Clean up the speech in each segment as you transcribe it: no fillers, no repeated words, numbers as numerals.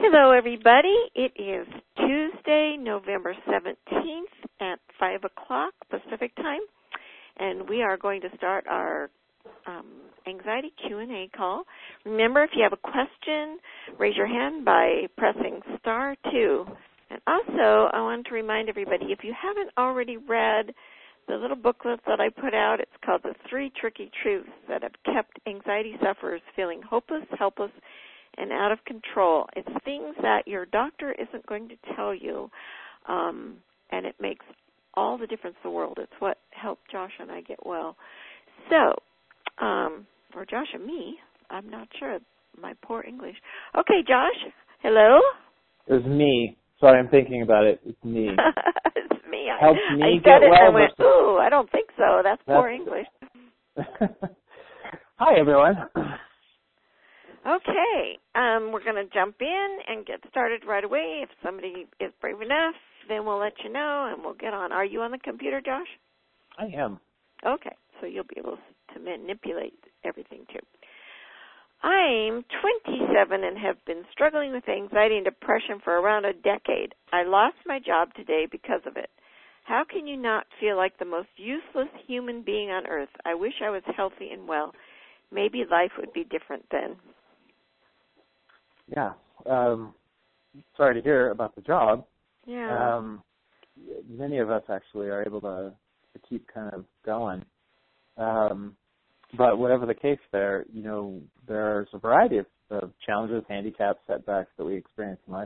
Hello, everybody. It is Tuesday, November 17th at 5 o'clock Pacific time, and we are going to start our anxiety Q&A call. Remember, if you have a question, raise your hand by pressing *2. And also, I wanted to remind everybody, if you haven't already read the little booklet that I put out, it's called The 3 Tricky Truths That Have Kept Anxiety Sufferers Feeling Hopeless, Helpless, and Out of Control. It's things that your doctor isn't going to tell you, and it makes all the difference in the world. It's what helped Josh and I get well. So, or Josh and me, I'm not sure. My poor English. Okay, Josh, hello? It was me. Sorry, I'm thinking about it. It's me. It's me. Helped me I get said it well. and I went, ooh, I don't think so. That's poor English. Hi, everyone. Okay, we're going to jump in and get started right away. If somebody is brave enough, then we'll let you know and we'll get on. Are you on the computer, Josh? I am. Okay, so you'll be able to manipulate everything too. I'm 27 and have been struggling with anxiety and depression for around a decade. I lost my job today because of it. How can you not feel like the most useless human being on earth? I wish I was healthy and well. Maybe life would be different then. Yeah. Sorry to hear about the job. Yeah. Many of us actually are able to keep kind of going. But whatever the case there, you know, there's a variety of challenges, handicaps, setbacks that we experience in life.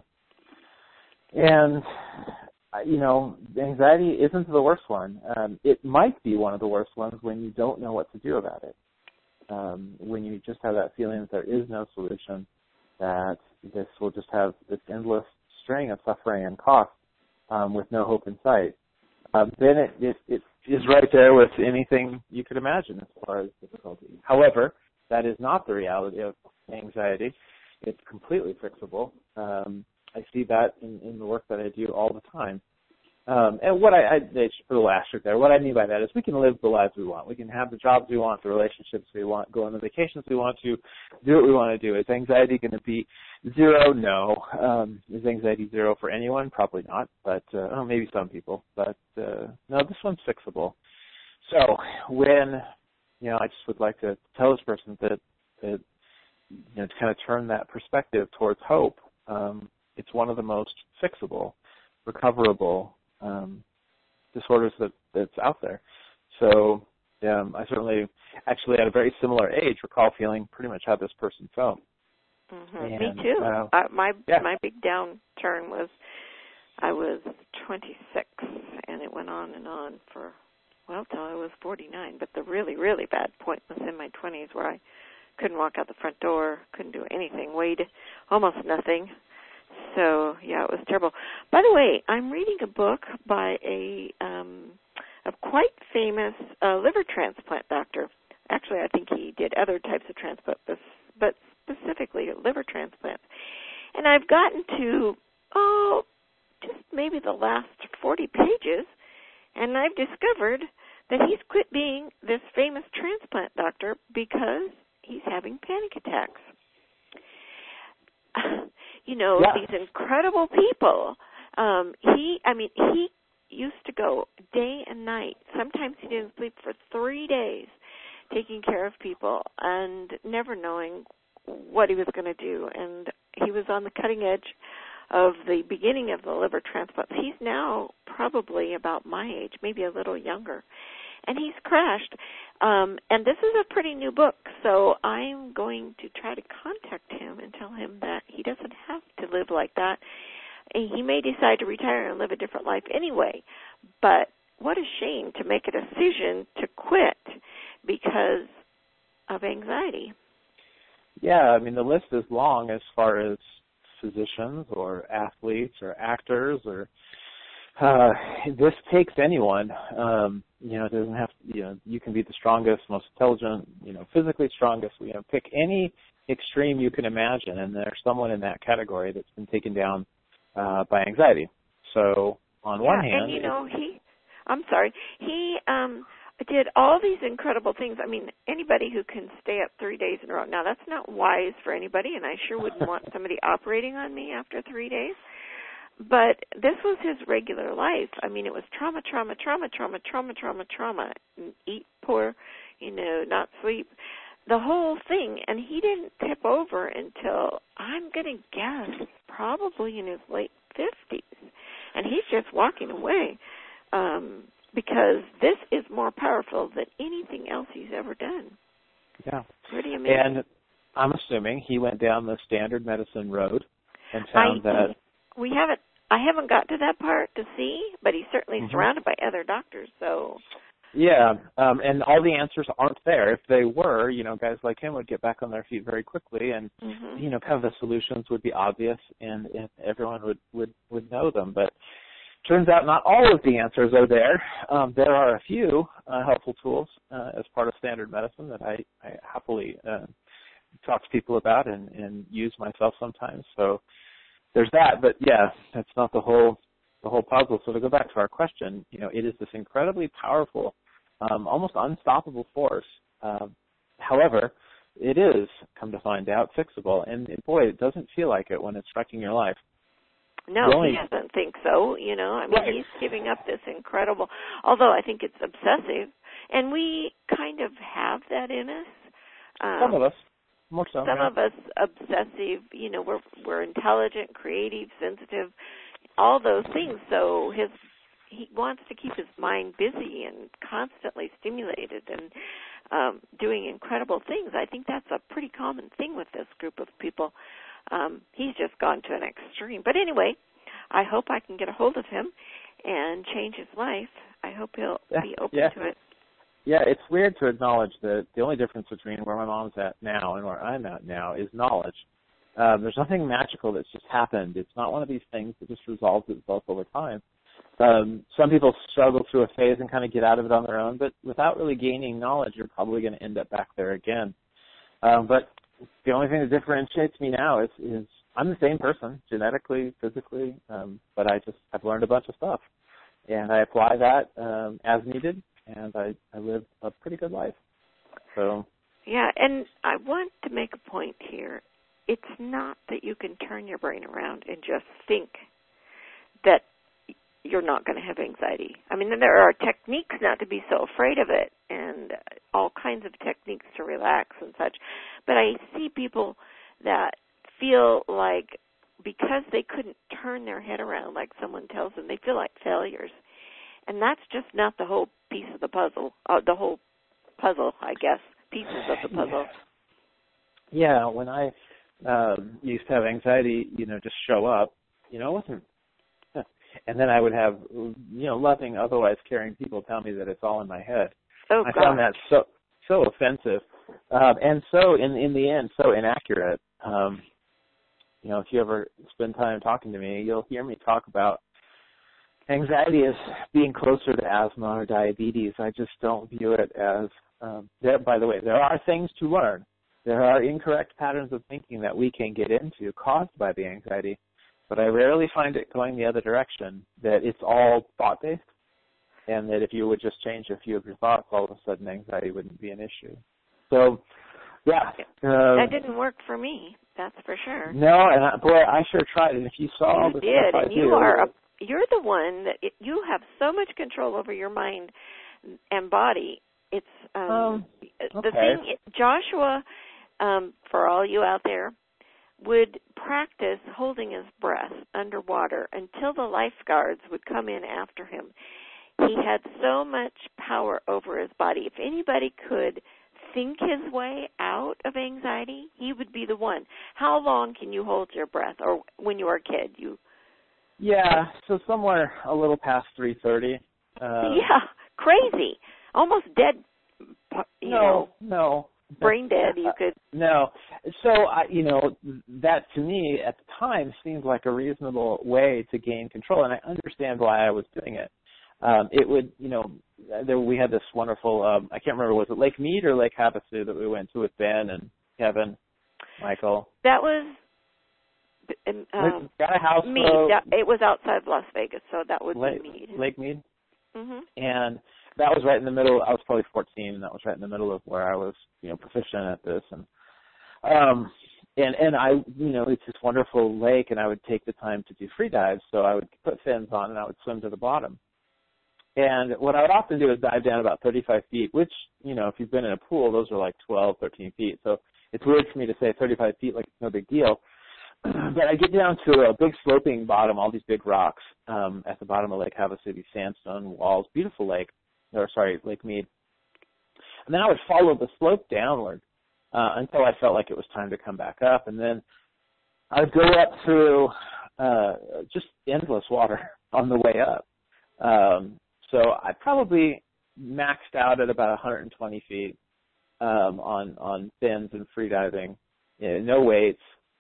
And, you know, anxiety isn't the worst one. It might be one of the worst ones when you don't know what to do about it. When you just have that feeling that there is no solution, that this will just have this endless string of suffering and cost with no hope in sight, then it is right there with anything you could imagine as far as difficulty. However, that is not the reality of anxiety. It's completely fixable. I see that in the work that I do all the time. And what I just put a little asterisk there, what I mean by that is we can live the lives we want. We can have the jobs we want, the relationships we want, go on the vacations we want to, do what we want to do. Is anxiety going to be zero? No. Is anxiety zero for anyone? Probably not, but maybe some people. But no, this one's fixable. So when, you know, I just would like to tell this person that you know, to kind of turn that perspective towards hope, it's one of the most fixable, recoverable disorders that's out there. So I certainly, actually at a very similar age, recall feeling pretty much how this person felt. Mm-hmm. Me too. My big downturn was I was 26, and it went on and on for, well, till I was 49. But the really, really bad point was in my 20s where I couldn't walk out the front door, couldn't do anything, weighed almost nothing. So, yeah, it was terrible. By the way, I'm reading a book by a quite famous liver transplant doctor. Actually, I think he did other types of transplant, but specifically liver transplants. And I've gotten to, just maybe the last 40 pages, and I've discovered that he's quit being this famous transplant doctor because he's having panic attacks. You know, These incredible people. He used to go day and night. Sometimes he didn't sleep for 3 days taking care of people and never knowing what he was going to do. And he was on the cutting edge of the beginning of the liver transplant. He's now probably about my age, maybe a little younger. And he's crashed. And this is a pretty new book, so I'm going to try to contact him and tell him that he doesn't have to live like that. He may decide to retire and live a different life anyway, but what a shame to make a decision to quit because of anxiety. Yeah, I mean, the list is long as far as physicians or athletes or actors or this takes anyone. You know, it doesn't have to, you know, you can be the strongest, most intelligent, you know, physically strongest. You know, pick any extreme you can imagine, and there's someone in that category that's been taken down by anxiety. So on one hand, and you know, he did all these incredible things. I mean, anybody who can stay up 3 days in a row. Now, that's not wise for anybody, and I sure wouldn't want somebody operating on me after 3 days. But this was his regular life. I mean, it was trauma, trauma, trauma, trauma, trauma, trauma, trauma. Eat poor, not sleep. The whole thing. And he didn't tip over until, I'm going to guess, probably in his late 50s. And he's just walking away because this is more powerful than anything else he's ever done. Yeah. Pretty amazing. And I'm assuming he went down the standard medicine road and found that... I haven't got to that part to see, but he's certainly surrounded by other doctors, so... Yeah, and all the answers aren't there. If they were, guys like him would get back on their feet very quickly, and kind of the solutions would be obvious, and everyone would know them. But turns out not all of the answers are there. There are a few helpful tools as part of standard medicine that I happily talk to people about and use myself sometimes. So there's that. But yeah, that's not the whole puzzle. So to go back to our question, it is this incredibly powerful, almost unstoppable force. However, it is, come to find out, fixable. And boy, it doesn't feel like it when it's striking your life. No, he doesn't think so, I mean, He's giving up this incredible, although I think it's obsessive, and we kind of have that in us. Some of us, more so. Some of us obsessive, we're intelligent, creative, sensitive, all those things, so he wants to keep his mind busy and constantly stimulated and doing incredible things. I think that's a pretty common thing with this group of people. He's just gone to an extreme. But anyway, I hope I can get a hold of him and change his life. I hope he'll be open to it. Yeah, it's weird to acknowledge that the only difference between where my mom's at now and where I'm at now is knowledge. There's nothing magical that's just happened. It's not one of these things that just resolves itself over time. Some people struggle through a phase and kind of get out of it on their own, but without really gaining knowledge, you're probably going to end up back there again. But the only thing that differentiates me now is I'm the same person, genetically, physically, but I've learned a bunch of stuff. And I apply that as needed, and I live a pretty good life. So. Yeah, and I want to make a point here. It's not that you can turn your brain around and just think that you're not going to have anxiety. I mean, there are techniques not to be so afraid of it and all kinds of techniques to relax and such. But I see people that feel like because they couldn't turn their head around like someone tells them, they feel like failures. And that's just not the whole piece of the puzzle, the whole puzzle, I guess, pieces of the puzzle. Yeah, when I used to have anxiety, just show up, it wasn't. And then I would have, loving, otherwise caring people tell me that it's all in my head. Oh, I found that so offensive, and so in the end so inaccurate. If you ever spend time talking to me, you'll hear me talk about anxiety as being closer to asthma or diabetes. I just don't view it as. By the way, there are things to learn. There are incorrect patterns of thinking that we can get into caused by the anxiety. But I rarely find it going the other direction, that it's all thought-based, and that if you would just change a few of your thoughts, all of a sudden anxiety wouldn't be an issue. So, yeah. That didn't work for me, that's for sure. No, and I sure tried, and if you saw all the stuff I do... You're the one that you have so much control over your mind and body. It's the thing, Joshua, for all you out there, would practice holding his breath underwater until the lifeguards would come in after him. He had so much power over his body. If anybody could think his way out of anxiety, he would be the one. How long can you hold your breath? Or when you were a kid, Yeah, so somewhere a little past 3:30. Yeah, crazy. Almost dead, No. Brain dead, you could. No. So, that to me at the time seemed like a reasonable way to gain control, and I understand why I was doing it. It would, we had this wonderful, I can't remember, was it Lake Mead or Lake Havasu that we went to with Ben and Kevin, Michael? That was got a house Mead. It was outside of Las Vegas, so that would be Mead. Lake Mead? Mm-hmm. And that was right in the middle. I was probably 14, and that was right in the middle of where I was, proficient at this. And I, it's this wonderful lake, and I would take the time to do free dives. So I would put fins on, and I would swim to the bottom. And what I would often do is dive down about 35 feet, which, if you've been in a pool, those are like 12, 13 feet. So it's weird for me to say 35 feet like it's no big deal. But I get down to a big sloping bottom, all these big rocks at the bottom of Lake Havasu, sandstone walls, beautiful lake, Lake Mead. And then I would follow the slope downward until I felt like it was time to come back up. And then I would go up through just endless water on the way up. So I probably maxed out at about 120 feet on fins and free diving, no weights.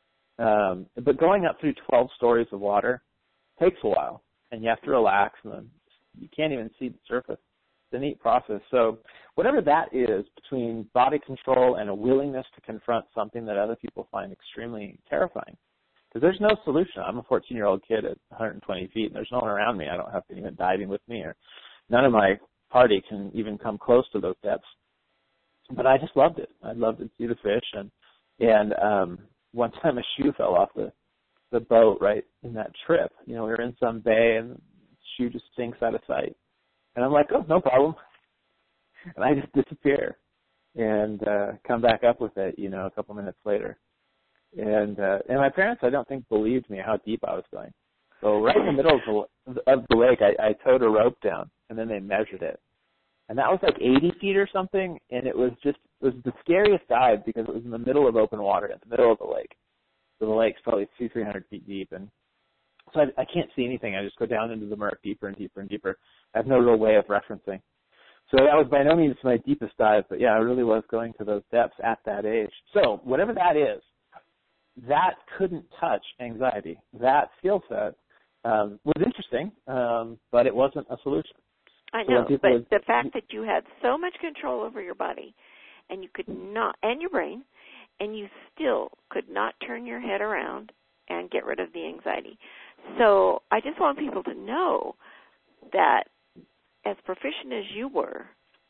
But going up through 12 stories of water takes a while, and you have to relax, and then you can't even see the surface. It's a neat process. So whatever that is, between body control and a willingness to confront something that other people find extremely terrifying, because there's no solution. I'm a 14-year-old kid at 120 feet, and there's no one around me. I don't have anyone diving with me, or none of my party can even come close to those depths. But I just loved it. I loved to see the fish, and one time a shoe fell off the boat right in that trip. We were in some bay, and the shoe just sinks out of sight. And I'm like, oh, no problem. And I just disappear and come back up with it, a couple minutes later. And my parents, I don't think, believed me how deep I was going. So right in the middle of the lake, I towed a rope down, and then they measured it. And that was like 80 feet or something, and it was the scariest dive because it was in the middle of open water, in the middle of the lake. So the lake's probably 200-300 feet deep, and so I can't see anything. I just go down into the murk deeper and deeper and deeper. I have no real way of referencing. So that was by no means my deepest dive, but yeah, I really was going to those depths at that age. So whatever that is, that couldn't touch anxiety. That skill set was interesting, but it wasn't a solution. I know, but the fact that you had so much control over your body, and you could not, and your brain, and you still could not turn your head around and get rid of the anxiety. So I just want people to know that as proficient as you were,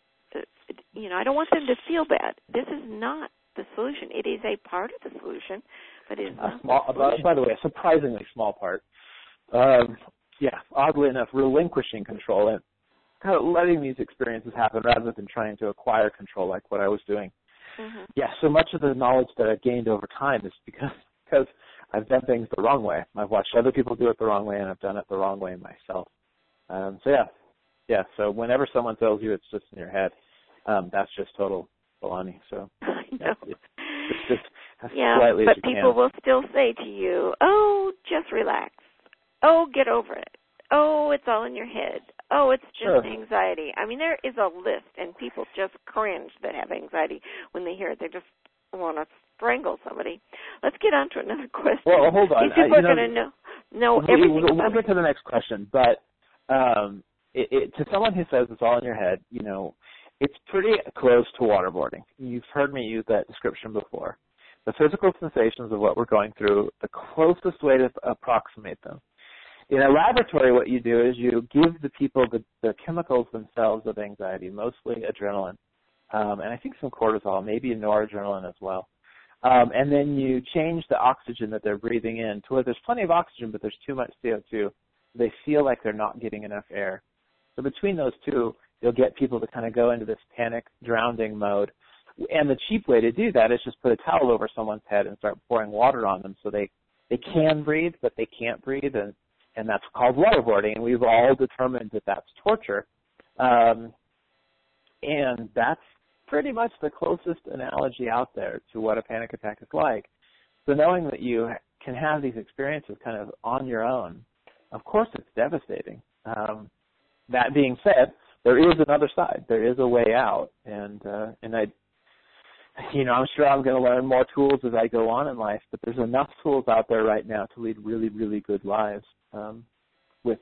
I don't want them to feel bad. This is not the solution. It is a part of the solution, but it is not by the way, a surprisingly small part. Oddly enough, relinquishing control and kind of letting these experiences happen rather than trying to acquire control like what I was doing. Mm-hmm. Yeah, so much of the knowledge that I've gained over time is because I've done things the wrong way. I've watched other people do it the wrong way, and I've done it the wrong way myself. So whenever someone tells you it's just in your head, that's just total baloney. So I know. It's just as slightly as you but people can. will still say to you, oh, just relax. Oh, get over it. Oh, it's all in your head. Oh, it's just anxiety. I mean, there is a list, and people just cringe that have anxiety when they hear it. They just want to strangle somebody. Let's get on to another question. Well, hold on. These people are going to know everything. We'll get to the next question, but to someone who says it's all in your head, it's pretty close to waterboarding. You've heard me use that description before. The physical sensations of what we're going through, the closest way to approximate them. In a laboratory, what you do is you give the people the chemicals themselves of anxiety, mostly adrenaline, and I think some cortisol, maybe noradrenaline as well. And then you change the oxygen that they're breathing in to where there's plenty of oxygen, but there's too much CO2. They feel like they're not getting enough air. So between those two, you'll get people to kind of go into this panic, drowning mode. And the cheap way to do that is just put a towel over someone's head and start pouring water on them so they can breathe, but they can't breathe, and that's called waterboarding, and we've all determined that that's torture. And that's pretty much the closest analogy out there to what a panic attack is like. So knowing that you can have these experiences kind of on your own, of course it's devastating. That being said, there is another side. There is a way out, and I'm sure I'm going to learn more tools as I go on in life, but there's enough tools out there right now to lead really, really good lives with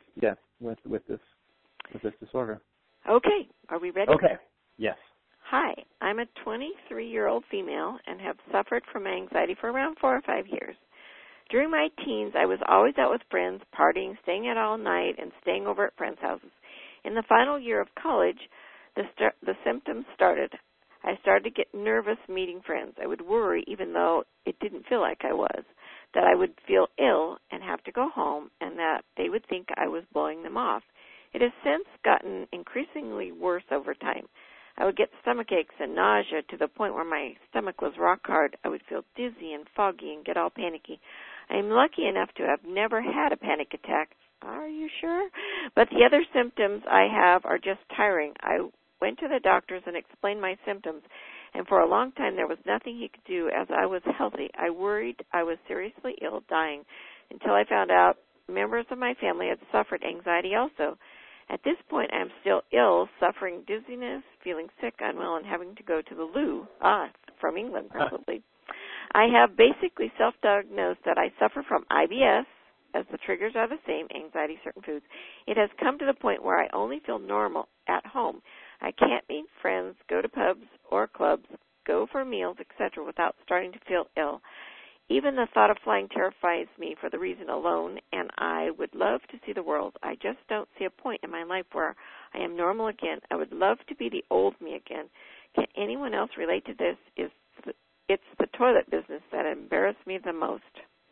this disorder. Okay, are we ready? Okay, yes. Hi, I'm a 23-year-old female and have suffered from anxiety for around 4 or 5 years. During my teens, I was always out with friends, partying, staying out all night, and staying over at friends' houses. In the final year of college, The symptoms started. I started to get nervous meeting friends. I would worry, even though it didn't feel like I was, that I would feel ill and have to go home and that they would think I was blowing them off. It has since gotten increasingly worse over time. I would get stomach aches and nausea to the point where my stomach was rock hard. I would feel dizzy and foggy and get all panicky. I am lucky enough to have never had a panic attack. Are you sure? But the other symptoms I have are just tiring. I went to the doctors and explained my symptoms, and for a long time there was nothing he could do as I was healthy. I worried I was seriously ill, dying, until I found out members of my family had suffered anxiety also. At this point, I am still ill, suffering dizziness, feeling sick, unwell, and having to go to the loo. From England, probably. I have basically self-diagnosed that I suffer from IBS, as the triggers are the same, anxiety, certain foods. It has come to the point where I only feel normal at home. I can't meet friends, go to pubs or clubs, go for meals, etc., without starting to feel ill. Even the thought of flying terrifies me for the reason alone, and I would love to see the world. I just don't see a point in my life where I am normal again. I would love to be the old me again. Can anyone else relate to this? It's the toilet business that embarrassed me the most.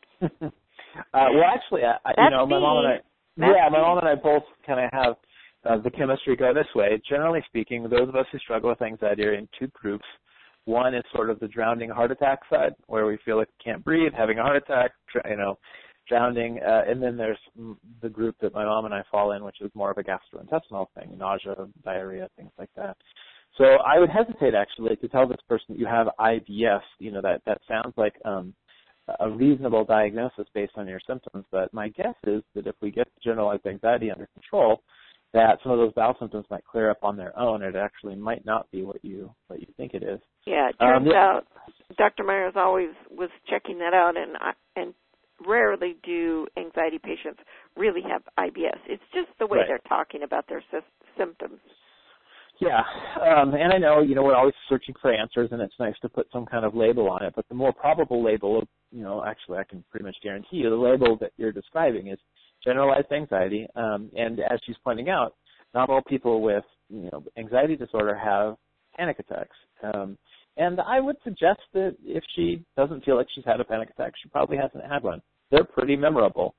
Well, actually, my mom and I both kind of have the chemistry go this way. Generally speaking, those of us who struggle with anxiety are in two groups. One is sort of the drowning heart attack side, where we feel like we can't breathe, having a heart attack, drowning. And then there's the group that my mom and I fall in, which is more of a gastrointestinal thing, nausea, diarrhea, things like that. So I would hesitate, actually, to tell this person that you have IBS. That sounds like a reasonable diagnosis based on your symptoms. But my guess is that if we get generalized anxiety under control, that some of those bowel symptoms might clear up on their own. It actually might not be what you think it is. Yeah, it turns out Dr. Myers always was checking that out, and rarely do anxiety patients really have IBS. It's just the way they're talking about their symptoms. Yeah, and I know, we're always searching for answers, and it's nice to put some kind of label on it, but the more probable label, actually I can pretty much guarantee you, the label that you're describing is generalized anxiety, and as she's pointing out, not all people with, anxiety disorder have panic attacks. And I would suggest that if she doesn't feel like she's had a panic attack, she probably hasn't had one. They're pretty memorable.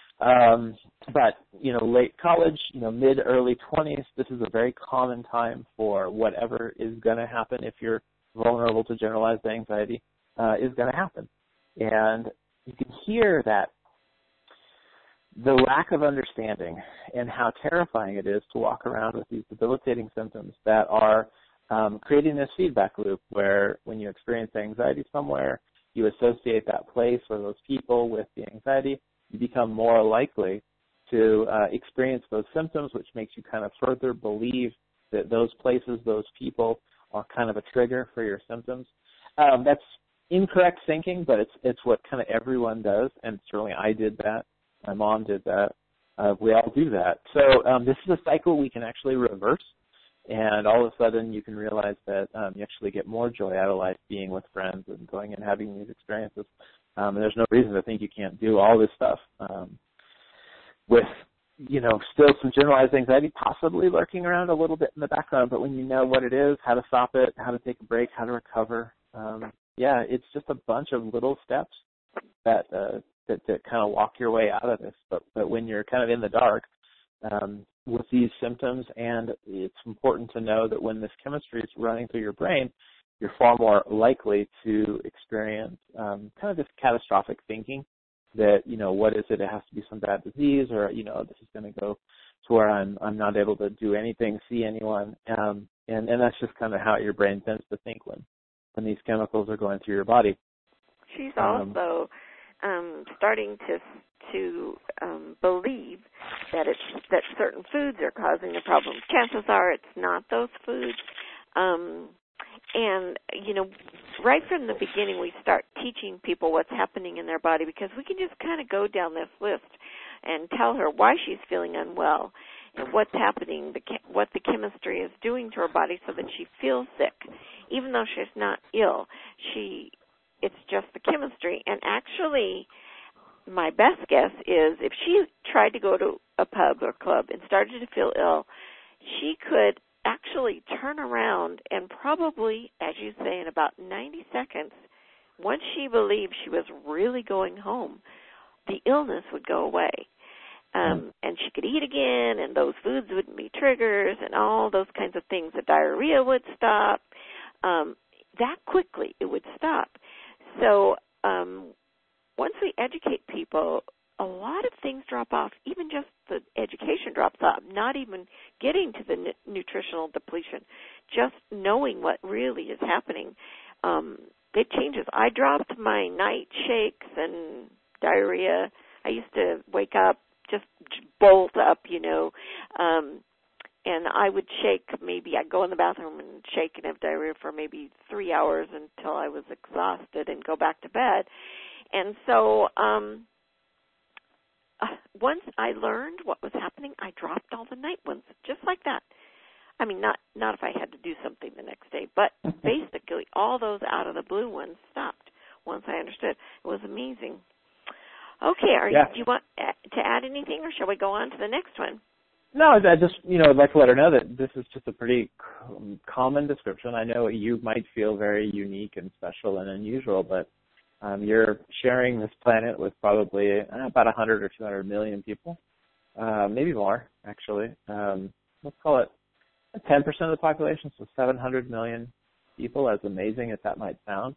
But, late college, mid, early 20s, this is a very common time for whatever is going to happen if you're vulnerable to generalized anxiety is going to happen. And you can hear that the lack of understanding and how terrifying it is to walk around with these debilitating symptoms that are creating this feedback loop where when you experience anxiety somewhere, you associate that place or those people with the anxiety, you become more likely to experience those symptoms, which makes you kind of further believe that those places, those people are kind of a trigger for your symptoms. That's incorrect thinking, but it's what kind of everyone does, and certainly I did that. My mom did that. We all do that. So this is a cycle we can actually reverse, and all of a sudden you can realize that you actually get more joy out of life being with friends and going and having these experiences. And there's no reason to think you can't do all this stuff with, still some generalized anxiety possibly lurking around a little bit in the background. But when you know what it is, how to stop it, how to take a break, how to recover, it's just a bunch of little steps that kind of walk your way out of this. But when you're kind of in the dark with these symptoms, and it's important to know that when this chemistry is running through your brain, you're far more likely to experience kind of this catastrophic thinking that, what is it? It has to be some bad disease, or, this is going to go to where I'm not able to do anything, see anyone. And that's just kind of how your brain tends to think when these chemicals are going through your body. She's also starting to believe that certain foods are causing the problem. Chances are it's not those foods. And, right from the beginning we start teaching people what's happening in their body, because we can just kind of go down this list and tell her why she's feeling unwell and what's happening, what the chemistry is doing to her body so that she feels sick. Even though she's not ill, it's just the chemistry. And actually, my best guess is if she tried to go to a pub or club and started to feel ill, she could actually turn around and probably, as you say, in about 90 seconds, once she believed she was really going home, the illness would go away. And she could eat again, and those foods wouldn't be triggers, and all those kinds of things. The diarrhea would stop. That quickly, it would stop. So once we educate people, a lot of things drop off. Even just the education drops off, not even getting to the nutritional depletion. Just knowing what really is happening, it changes. I dropped my night shakes and diarrhea. I used to wake up, just bolt up, and I would shake. Maybe I'd go in the bathroom and shake and have diarrhea for maybe 3 hours until I was exhausted and go back to bed. And so once I learned what was happening, I dropped all the night ones, just like that. I mean, not if I had to do something the next day, but basically all those out of the blue ones stopped once I understood. It was amazing. Okay, do you want to add anything, or shall we go on to the next one? No, I just, I'd like to let her know that this is just a pretty common description. I know you might feel very unique and special and unusual, but you're sharing this planet with probably about 100 or 200 million people, maybe more, actually. Let's call it 10% of the population, so 700 million people, as amazing as that might sound,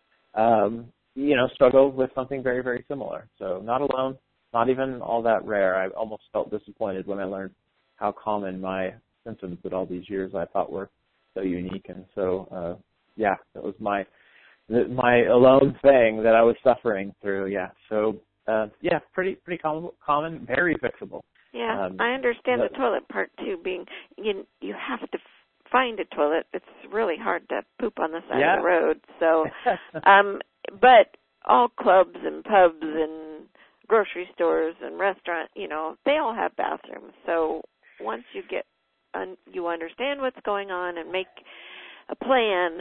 struggle with something very, very similar. So not alone, not even all that rare. I almost felt disappointed when I learned how common my symptoms that all these years I thought were so unique. And so, that was my alone thing that I was suffering through. Yeah. So, pretty common, very fixable. Yeah, I understand the toilet part too. Being you have to find a toilet. It's really hard to poop on the side of the road. So, but all clubs and pubs and grocery stores and restaurants, they all have bathrooms. So once you understand what's going on and make a plan,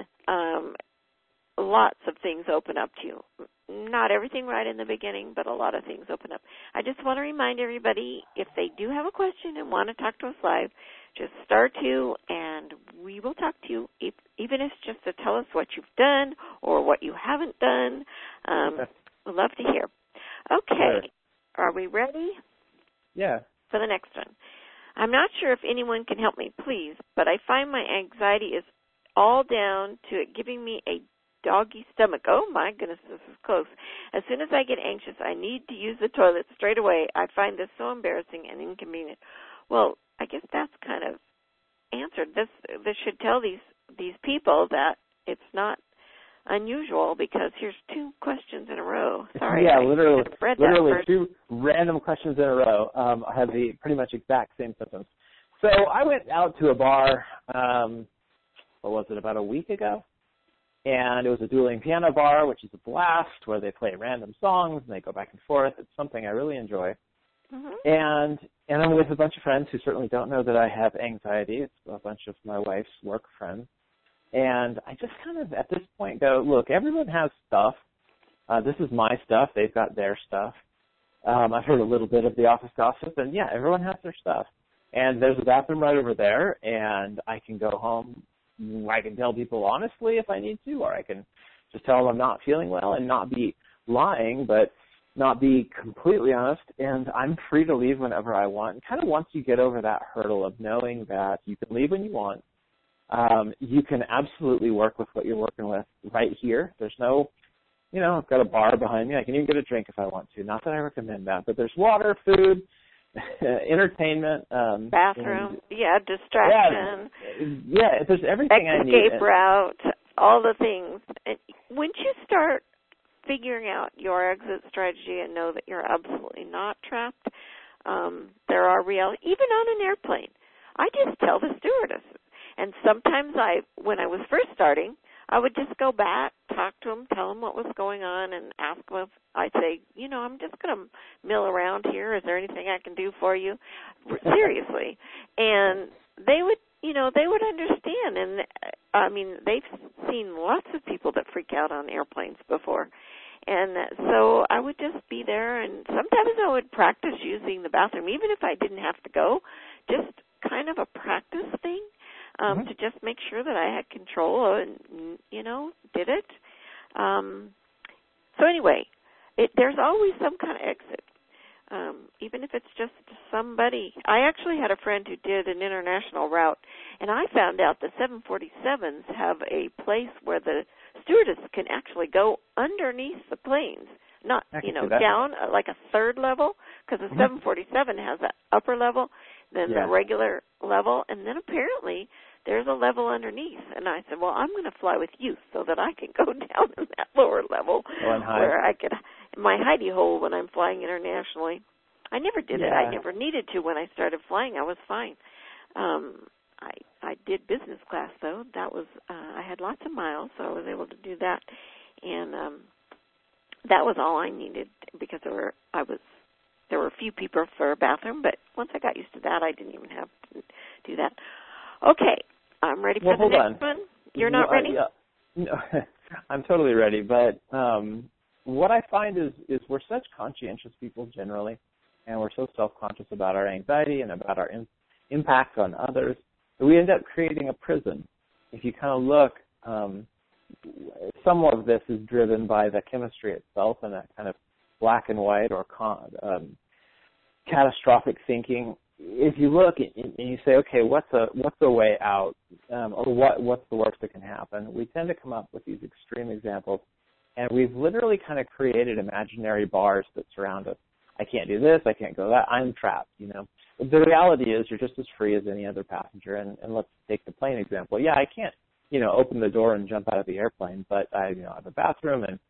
lots of things open up to you. Not everything right in the beginning, but a lot of things open up. I just want to remind everybody, if they do have a question and want to talk to us live, just star 2, and we will talk to you, even if it's just to tell us what you've done or what you haven't done. We'd love to hear. Okay, Are we ready? Yeah. For the next one. I'm not sure if anyone can help me, please, but I find my anxiety is all down to it giving me a doggy stomach. Oh, my goodness, this is close. As soon as I get anxious, I need to use the toilet straight away. I find this so embarrassing and inconvenient. Well, I guess that's kind of answered. This should tell these people that it's not unusual, because here's 2 questions in a row. Sorry. Yeah, literally 2 random questions in a row. I have the pretty much exact same symptoms. So I went out to a bar, about a week ago? And it was a dueling piano bar, which is a blast, where they play random songs and they go back and forth. It's something I really enjoy. Mm-hmm. And I'm with a bunch of friends who certainly don't know that I have anxiety. It's a bunch of my wife's work friends. And I just kind of, at this point, go, look, everyone has stuff. This is my stuff. They've got their stuff. I've heard a little bit of the office gossip, and yeah, everyone has their stuff. And there's a bathroom right over there, and I can go home. I can tell people honestly if I need to, or I can just tell them I'm not feeling well and not be lying, but not be completely honest. And I'm free to leave whenever I want. And kind of once you get over that hurdle of knowing that you can leave when you want, you can absolutely work with what you're working with right here. There's no, I've got a bar behind me. I can even get a drink if I want to. Not that I recommend that, but there's water, food, entertainment, bathroom, distraction. Yeah, there's everything I need. Escape route, all the things. And once you start figuring out your exit strategy and know that you're absolutely not trapped, there are reality, even on an airplane. I just tell the stewardesses. And sometimes when I was first starting, I would just go back, talk to them, tell them what was going on, and ask them if I'd say, I'm just going to mill around here. Is there anything I can do for you? Seriously. And they would understand. And, I mean, they've seen lots of people that freak out on airplanes before. And so I would just be there, and sometimes I would practice using the bathroom, even if I didn't have to go, just kind of a practice thing. to just make sure that I had control and, did it. So anyway, there's always some kind of exit. Even if it's just somebody. I actually had a friend who did an international route, and I found out the 747s have a place where the stewardess can actually go underneath the planes, not, down like a third level, because the 747 has that upper level, then the regular level, and then apparently there's a level underneath. And I said, well, I'm going to fly with you so that I can go down in that lower level where I could, my hidey hole when I'm flying internationally. I never did it. I never needed to when I started flying. I was fine. I did business class, though. That was, I had lots of miles, so I was able to do that. And that was all I needed because there were a few people for a bathroom, but once I got used to that, I didn't even have to do that. Okay, I'm ready for the next one. You're not ready? No, I'm totally ready, but what I find is we're such conscientious people generally, and we're so self-conscious about our anxiety and about our impact on others, that we end up creating a prison. If you kind of look, some of this is driven by the chemistry itself and that kind of black and white or catastrophic thinking. If you look and you say, okay, what's the way out, or what's the worst that can happen, we tend to come up with these extreme examples, and we've literally kind of created imaginary bars that surround us. I can't do this, I can't go that, I'm trapped, The reality is you're just as free as any other passenger, and let's take the plane example. Yeah, I can't, open the door and jump out of the airplane, but I have a bathroom and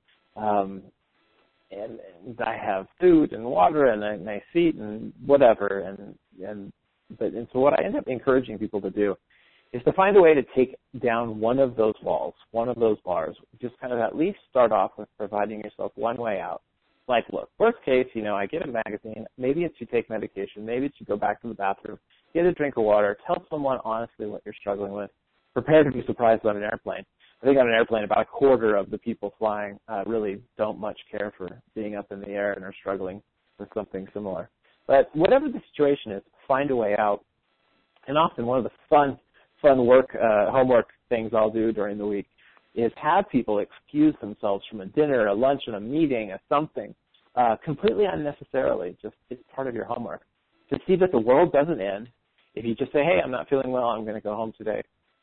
I have food and water and a nice seat and whatever, and so what I end up encouraging people to do is to find a way to take down one of those walls, one of those bars. Just kind of at least start off with providing yourself one way out. Like, look, worst case, I get a magazine. Maybe it's you take medication. Maybe it's you go back to the bathroom, get a drink of water, tell someone honestly what you're struggling with. Prepare to be surprised on an airplane. I think on an airplane, about a quarter of the people flying really don't much care for being up in the air and are struggling with something similar. But whatever the situation is, find a way out. And often one of the fun homework things I'll do during the week is have people excuse themselves from a dinner, a lunch, and a meeting, or something, completely unnecessarily. Just it's part of your homework. To see that the world doesn't end if you just say, hey, I'm not feeling well, I'm going to go home today.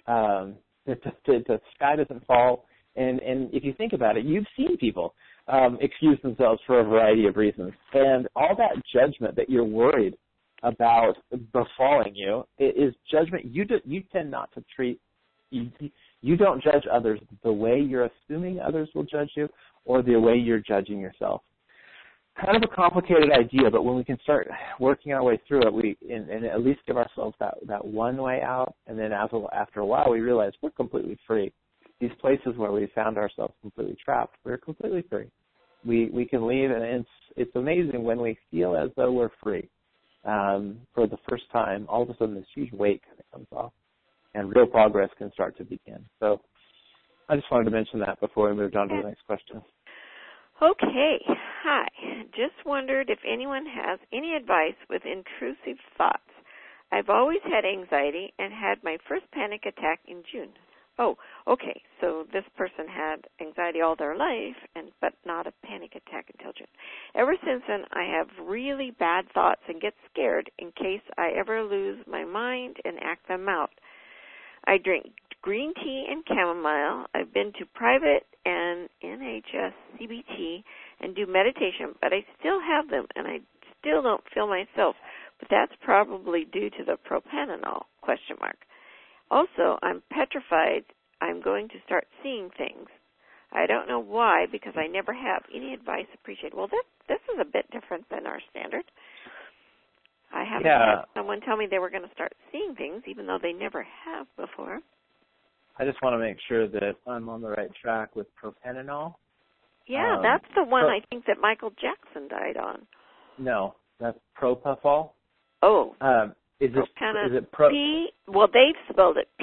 The sky doesn't fall. And if you think about it, you've seen people excuse themselves for a variety of reasons. And all that judgment that you're worried about befalling you is judgment you tend not to treat. You don't judge others the way you're assuming others will judge you or the way you're judging yourself. Kind of a complicated idea, but when we can start working our way through it, and at least give ourselves that one way out, and then after a while we realize we're completely free. These places where we found ourselves completely trapped, we're completely free. We can leave, and it's amazing when we feel as though we're free. For the first time, all of a sudden this huge weight kind of comes off, and real progress can start to begin. So I just wanted to mention that before we moved on to the next question. Okay. Hi. Just wondered if anyone has any advice with intrusive thoughts. I've always had anxiety and had my first panic attack in June. Oh, okay. So this person had anxiety all their life, but not a panic attack until June. Ever since then, I have really bad thoughts and get scared in case I ever lose my mind and act them out. I drink green tea and chamomile. I've been to private and NHS CBT and do meditation, but I still have them, and I still don't feel myself. But that's probably due to the propanol, ? Also, I'm petrified I'm going to start seeing things. I don't know why, because I never have. Any advice appreciated? Well, this is a bit different than our standard. I haven't had someone tell me they were going to start seeing things, even though they never have before. I just want to make sure that I'm on the right track with propanol. Yeah, that's the one I think that Michael Jackson died on. No, that's propofol. Oh. Is it well, they've spelled it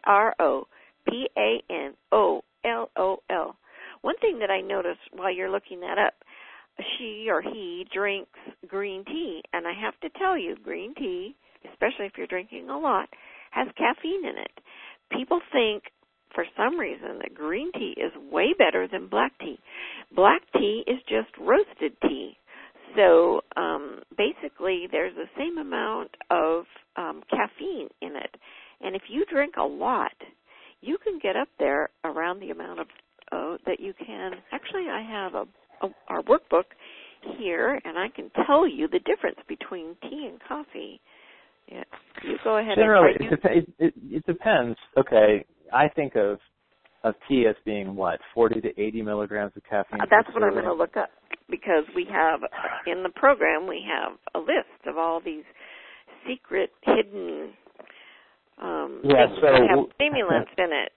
PROPANOLOL. One thing that I noticed while you're looking that up, she or he drinks green tea, and I have to tell you, green tea, especially if you're drinking a lot, has caffeine in it. People think, for some reason, that green tea is way better than black tea. Black tea is just roasted tea. So basically, there's the same amount of caffeine in it. And if you drink a lot, you can get up there around the amount of that you can. Actually, I have our workbook here, and I can tell you the difference between tea and coffee. Yeah. You go ahead. Generally, it depends. Okay, I think of tea as being, 40 to 80 milligrams of caffeine. That's what I'm going to look up, because we have, in the program, we have a list of all these secret, hidden things that have stimulants in it,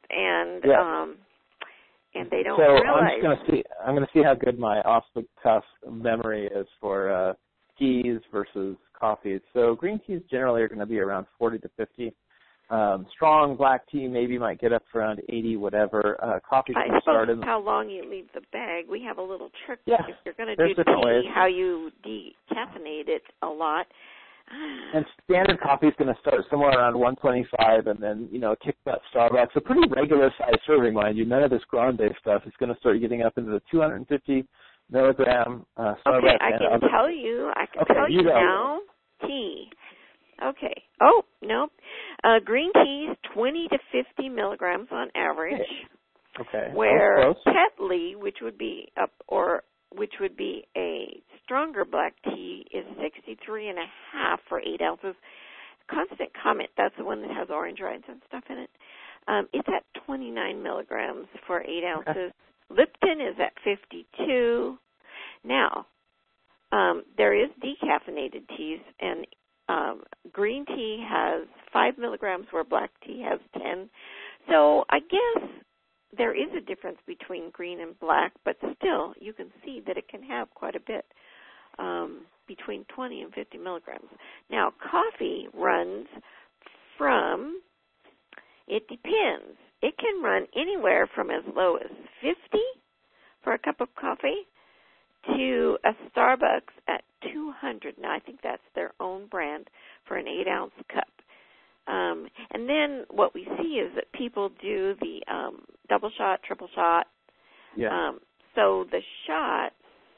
and they don't realize. I'm going to see how good my off-the-cuff memory is for teas versus coffees. So green teas generally are going to be around 40 to 50. Strong black tea maybe might get up to around 80, whatever. Coffee can start in. How long you leave the bag. We have a little trick. Yeah, if you're going to do tea, how you decaffeinate it a lot. And standard coffee is going to start somewhere around 125, and then kick that Starbucks. A pretty regular size serving, mind you. None of this grande stuff is going to start getting up into the 250 milligram Starbucks. Okay, I can tell you. I can tell you now. Tea. Okay. Oh, no. Green tea is 20 to 50 milligrams on average. Okay. Where Tetley, which would be a stronger black tea, is 63.5 for 8 ounces. Constant Comment, that's the one that has orange rind and stuff in it. It's at 29 milligrams for 8 ounces. Lipton is at 52. Now, there is decaffeinated teas, and green tea has 5 milligrams where black tea has 10. So I guess there is a difference between green and black, but still you can see that it can have quite a bit, between 20 and 50 milligrams. Now, coffee runs from, it depends. It can run anywhere from as low as 50 for a cup of coffee to a Starbucks at 200. Now, I think that's their own brand for an 8-ounce cup. And then what we see is that people do the double shot, triple shot. Yeah. So the shots,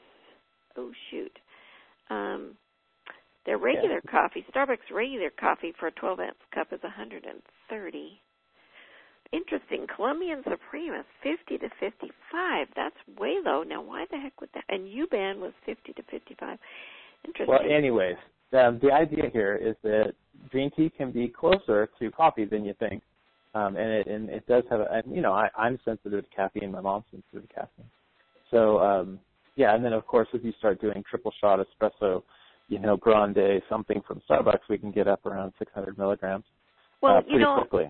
their regular coffee, Starbucks regular coffee for a 12-ounce cup is 130. Interesting. Colombian Supreme is 50 to 55. That's way low. Now, why the heck would that? And U-Ban was 50 to 55. Interesting. Well, anyways, the idea here is that green tea can be closer to coffee than you think, and it does have. I'm sensitive to caffeine. My mom's sensitive to caffeine. So and then of course if you start doing triple shot espresso, grande, something from Starbucks, we can get up around 600 milligrams. Well, pretty quickly.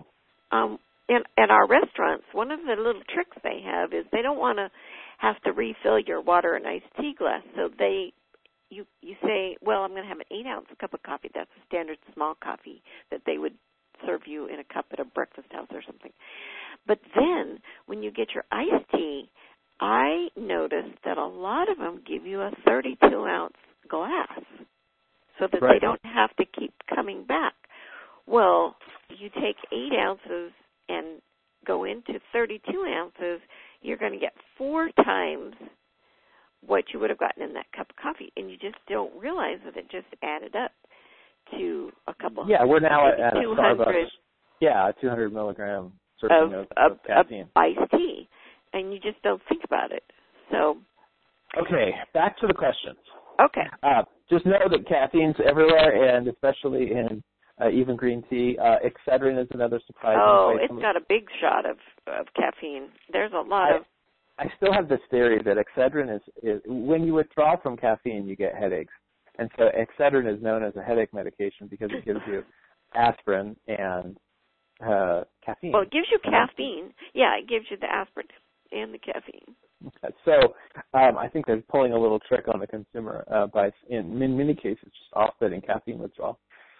At our restaurants, one of the little tricks they have is they don't want to have to refill your water in iced tea glass. So you say, well, I'm going to have an 8-ounce cup of coffee. That's a standard small coffee that they would serve you in a cup at a breakfast house or something. But then when you get your iced tea, I noticed that a lot of them give you a 32-ounce glass so that they don't have to keep coming back. Well, you take 8 ounces and go into 32 ounces, you're going to get 4 times what you would have gotten in that cup of coffee, and you just don't realize that it just added up to a couple. Yeah, we're now at 200. Starbucks. Yeah, 200 milligram serving of caffeine. Iced tea, and you just don't think about it. So. Okay, back to the questions. Okay. Just know that caffeine's everywhere, and especially in even green tea. Excedrin is another surprising. Oh, it's got a big shot of caffeine. There's a lot of. I still have this theory that Excedrin is when you withdraw from caffeine, you get headaches, and so Excedrin is known as a headache medication because it gives you aspirin and caffeine. Well, it gives you caffeine. Yeah, it gives you the aspirin and the caffeine. Okay. So I think they're pulling a little trick on the consumer by, in many cases, just offsetting caffeine withdrawal.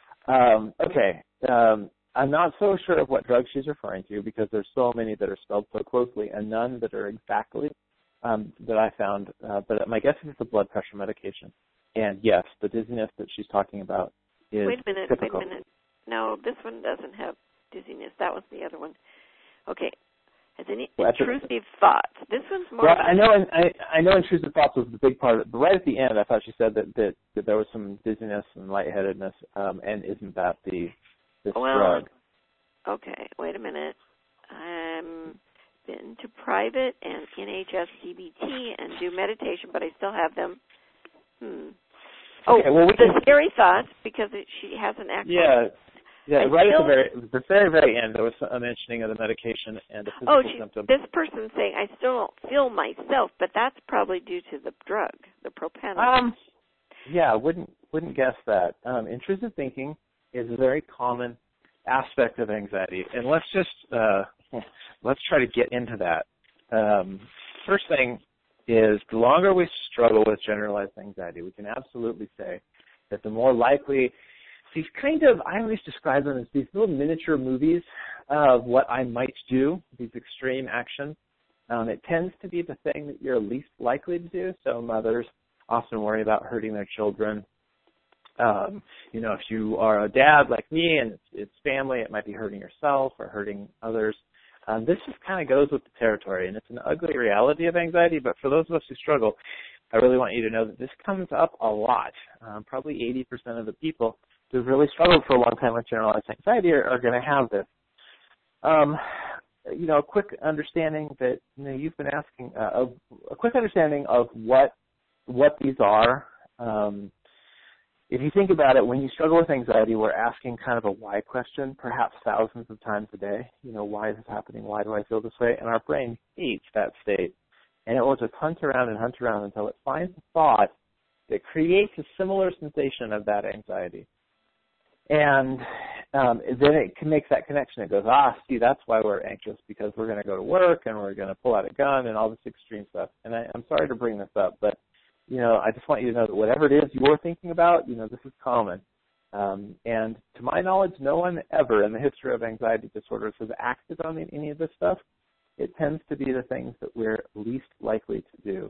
I'm not so sure of what drug she's referring to because there's so many that are spelled so closely and none that are exactly that I found. But my guess is it's a blood pressure medication. And, yes, the dizziness that she's talking about is typical. Wait a minute. No, this one doesn't have dizziness. That was the other one. Okay. Has any Well, intrusive thoughts? This one's more. Well, I know intrusive thoughts was the big part of it, but right at the end, I thought she said that there was some dizziness and lightheadedness, and isn't that this drug? Okay, wait a minute. Been to private and NHS CBT and do meditation, but I still have them. Okay, well, the scary thoughts, because she has an actual. Yeah. Right at the very end, there was a mentioning of the medication and the physical symptom. This person's saying, I still don't feel myself, but that's probably due to the drug, the propanol. Yeah, wouldn't guess that. Intrusive thinking is a very common aspect of anxiety, and let's try to get into that. First thing is, the longer we struggle with generalized anxiety, we can absolutely say that the more likely these I always describe them as these little miniature movies of what I might do, these extreme actions. It tends to be the thing that you're least likely to do. So mothers often worry about hurting their children. If you are a dad like me and it's family, it might be hurting yourself or hurting others. This just kind of goes with the territory, and it's an ugly reality of anxiety, but for those of us who struggle, I really want you to know that this comes up a lot. Probably 80% of the people who've really struggled for a long time with generalized anxiety are going to have this. A quick understanding that you've been asking, a quick understanding of what these are. If you think about it, when you struggle with anxiety, we're asking kind of a why question, perhaps thousands of times a day. Why is this happening? Why do I feel this way? And our brain hates that state. And it will just hunt around until it finds a thought that creates a similar sensation of that anxiety. And then it makes that connection. It goes, see, that's why we're anxious, because we're going to go to work and we're going to pull out a gun and all this extreme stuff. And I'm sorry to bring this up, but, I just want you to know that whatever it is you're thinking about, this is common. And to my knowledge, no one ever in the history of anxiety disorders has acted on any of this stuff. It tends to be the things that we're least likely to do.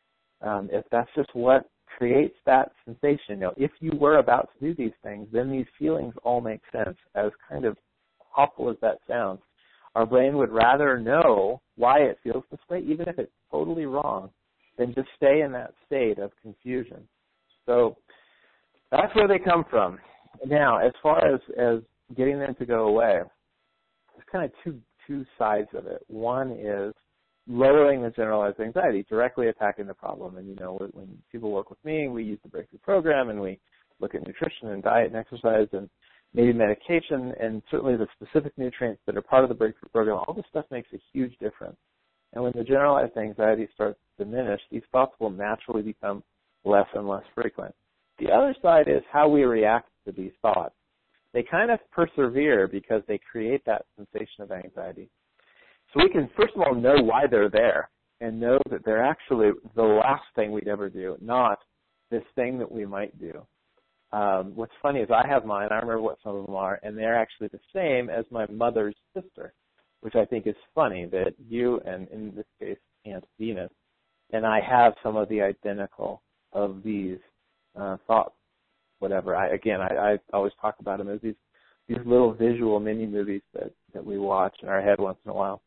If that's just what creates that sensation, if you were about to do these things, then these feelings all make sense. As kind of awful as that sounds, our brain would rather know why it feels this way, even if it's totally wrong, than just stay in that state of confusion. So that's where they come from. Now, as far as getting them to go away, there's kind of two sides of it. One is lowering the generalized anxiety, directly attacking the problem. And, when people work with me, we use the Breakthrough Program, and we look at nutrition and diet and exercise and maybe medication, and certainly the specific nutrients that are part of the Breakthrough Program. All this stuff makes a huge difference. And when the generalized anxiety starts to diminish, these thoughts will naturally become less and less frequent. The other side is how we react to these thoughts. They kind of persevere because they create that sensation of anxiety. So we can, first of all, know why they're there and know that they're actually the last thing we'd ever do, not this thing that we might do. What's funny is I have mine. I remember what some of them are, and they're actually the same as my mother's sister, which I think is funny that you, and in this case, Aunt Venus, and I have some of the identical of these thoughts, whatever. I always talk about them as these little visual mini movies that we watch in our head once in a while.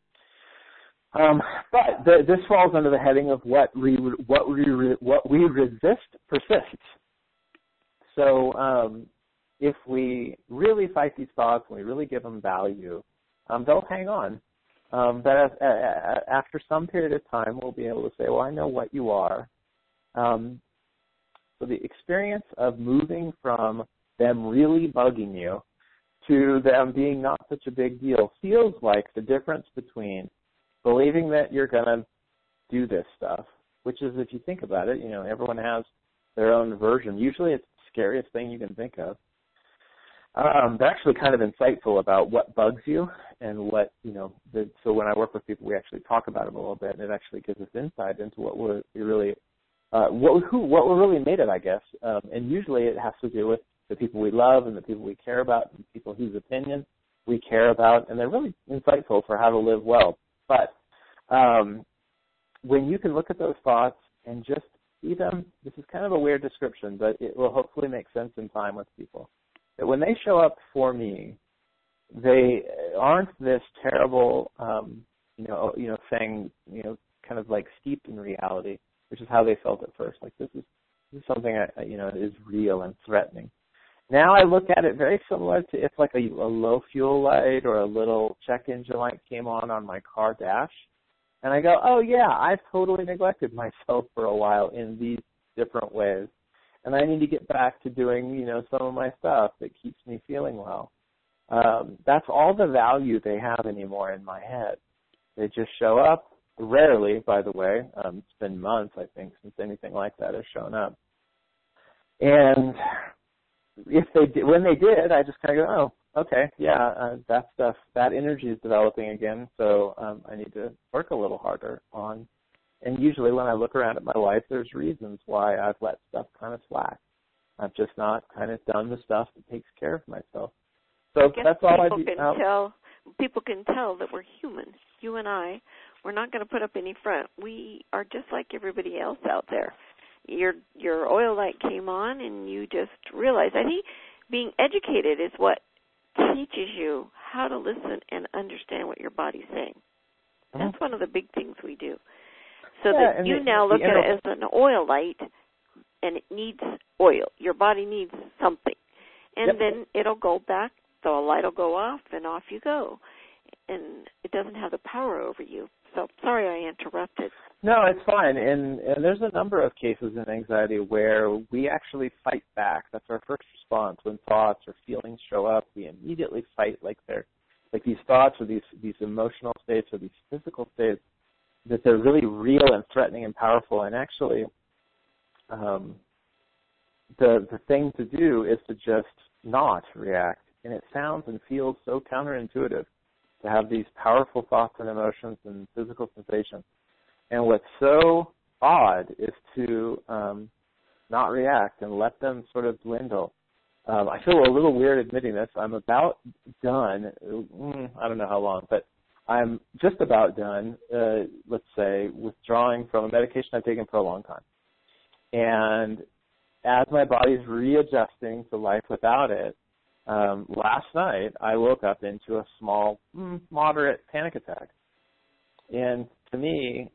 But this falls under the heading of what we resist persists. So if we really fight these thoughts and we really give them value, they'll hang on. But after some period of time, we'll be able to say, well, I know what you are. So the experience of moving from them really bugging you to them being not such a big deal feels like the difference between believing that you're going to do this stuff, which is, if you think about it, everyone has their own version. Usually it's the scariest thing you can think of. They're actually kind of insightful about what bugs you and what, so when I work with people, we actually talk about them a little bit, and it actually gives us insight into what we're really made of, I guess. And usually it has to do with the people we love and the people we care about and people whose opinion we care about, and they're really insightful for how to live well. But when you can look at those thoughts and just see them, this is kind of a weird description, but it will hopefully make sense in time with people. That when they show up for me, they aren't this terrible, thing, kind of like steeped in reality, which is how they felt at first. Like this is something is real and threatening. Now I look at it very similar to if like a low fuel light or a little check engine light came on my car dash, and I go, oh yeah, I've totally neglected myself for a while in these different ways, and I need to get back to doing some of my stuff that keeps me feeling well. That's all the value they have anymore in my head. They just show up, rarely, by the way. It's been months, I think, since anything like that has shown up. And when they did, I just kind of go, oh, okay, yeah, that stuff, that energy is developing again, so I need to work a little harder on. And usually when I look around at my life, there's reasons why I've let stuff kind of slack. I've just not kind of done the stuff that takes care of myself. So that's all I do. People can tell that we're human. You and I, we're not going to put up any front. We are just like everybody else out there. Your oil light came on, and you just realized. I think being educated is what teaches you how to listen and understand what your body's saying. That's one of the big things we do. So that you now look at it as an oil light, and it needs oil. Your body needs something. And then it'll go back. The light will go off, and off you go. And it doesn't have the power over you. So sorry I interrupted. No, it's fine. And there's a number of cases in anxiety where we actually fight back. That's our first response. When thoughts or feelings show up, we immediately fight like these thoughts or these emotional states or these physical states, that they're really real and threatening and powerful. And actually, the thing to do is to just not react. And it sounds and feels so counterintuitive to have these powerful thoughts and emotions and physical sensations. And what's so odd is to not react and let them sort of dwindle. I feel a little weird admitting this. I'm about done. I don't know how long, but I'm just about done, let's say, withdrawing from a medication I've taken for a long time. And as my body's readjusting to life without it, last night I woke up into a small, moderate panic attack. And to me,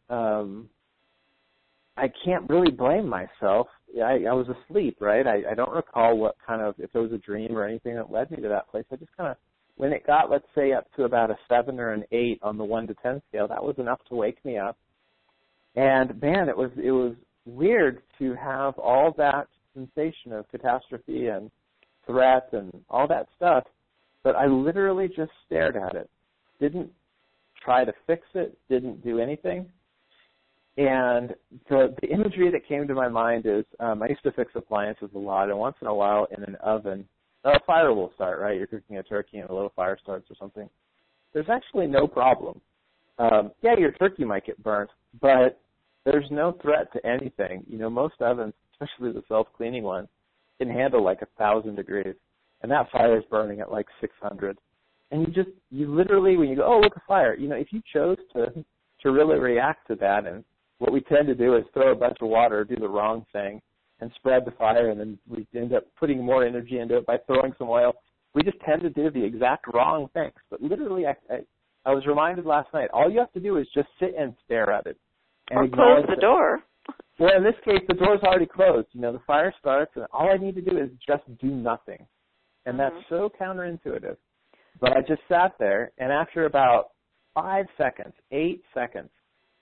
I can't really blame myself. I was asleep, right? I don't recall what kind of, if it was a dream or anything that led me to that place. I just kind of, when it got, let's say, up to about a 7 or an 8 on the 1 to 10 scale, that was enough to wake me up. And man, it was weird to have all that sensation of catastrophe and threat and all that stuff, but I literally just stared at it. Didn't try to fix it, didn't do anything. And the imagery that came to my mind is, I used to fix appliances a lot, and once in a while in an oven, a fire will start, right? You're cooking a turkey and a little fire starts or something. There's actually no problem. Your turkey might get burnt, but there's no threat to anything. Most ovens, especially the self-cleaning ones, can handle like 1,000 degrees, and that fire is burning at like 600. And you literally, when you go, oh, look, a fire, if you chose to really react to that, and what we tend to do is throw a bunch of water, do the wrong thing, and spread the fire, and then we end up putting more energy into it by throwing some oil. We just tend to do the exact wrong things. But literally, I was reminded last night, all you have to do is just sit and stare at it. And or close the door. Well, in this case, the door's already closed. The fire starts, and all I need to do is just do nothing. And that's so counterintuitive. But I just sat there, and after about 5 seconds, 8 seconds,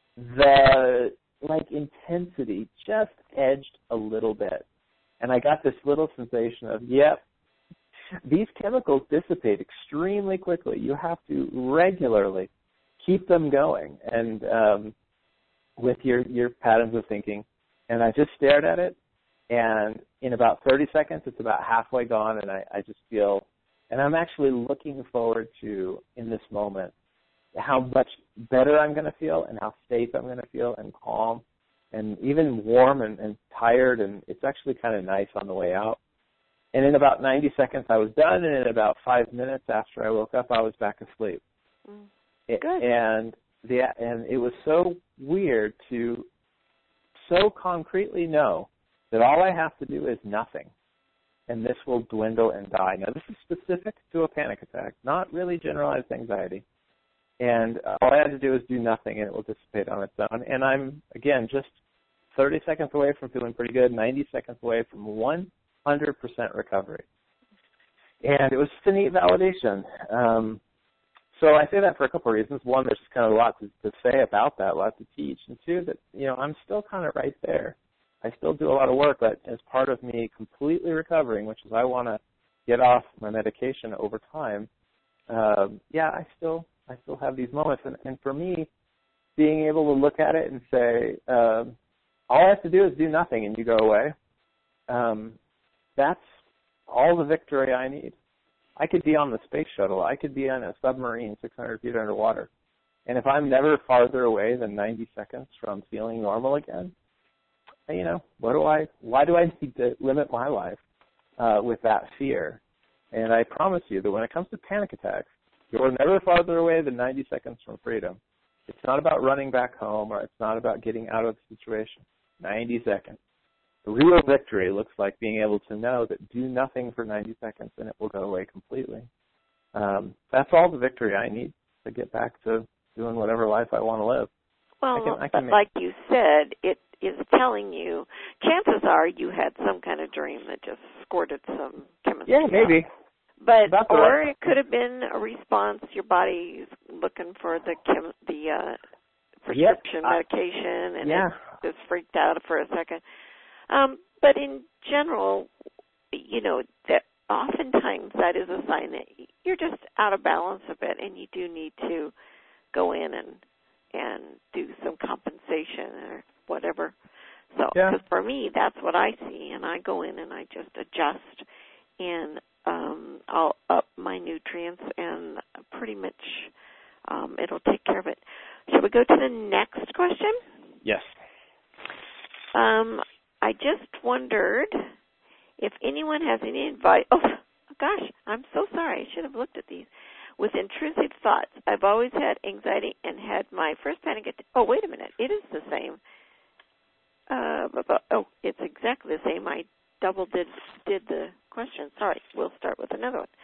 the intensity just edged a little bit. And I got this little sensation of, these chemicals dissipate extremely quickly. You have to regularly keep them going. And with your patterns of thinking, and I just stared at it, and in about 30 seconds, it's about halfway gone, and I just feel, and I'm actually looking forward to, in this moment, how much better I'm going to feel and how safe I'm going to feel and calm and even warm and tired, and it's actually kind of nice on the way out. And in about 90 seconds, I was done, and in about 5 minutes after I woke up, I was back asleep. Good. And it was so weird to so concretely know that all I have to do is nothing. and this will dwindle and die. Now, this is specific to a panic attack, not really generalized anxiety. And all I had to do is do nothing, and it will dissipate on its own. And I'm, again, just 30 seconds away from feeling pretty good, 90 seconds away from 100% recovery. And it was just a neat validation. So I say that for a couple of reasons. One, there's just kind of a lot to say about that, a lot to teach. And two, that, I'm still kind of right there. I still do a lot of work, but as part of me completely recovering, which is I want to get off my medication over time, I still have these moments. And for me, being able to look at it and say, all I have to do is do nothing and you go away, that's all the victory I need. I could be on the space shuttle. I could be on a submarine 600 feet underwater. And if I'm never farther away than 90 seconds from feeling normal again, why do I need to limit my life with that fear? And I promise you that when it comes to panic attacks, you're never farther away than 90 seconds from freedom. It's not about running back home, or it's not about getting out of the situation. 90 seconds. The real victory looks like being able to know that do nothing for 90 seconds and it will go away completely. That's all the victory I need to get back to doing whatever life I want to live. Well, like you said, it is telling you, chances are you had some kind of dream that just squirted some chemistry. Yeah, maybe. Or it could have been a response. Your body's looking for the prescription medication, and it just freaked out for a second. But in general, that oftentimes that is a sign that you're just out of balance a bit, and you do need to go in and do some compensation or whatever. So, because for me, that's what I see, and I go in and I just adjust, and I'll up my nutrients, and pretty much it'll take care of it. Shall we go to the next question? Yes. I just wondered if anyone has any advice. Oh, gosh, I'm so sorry. I should have looked at these. With intrusive thoughts, I've always had anxiety and had my first panic attack. Oh, wait a minute. It is the same. It's exactly the same. I did the question. Sorry. We'll start with another one.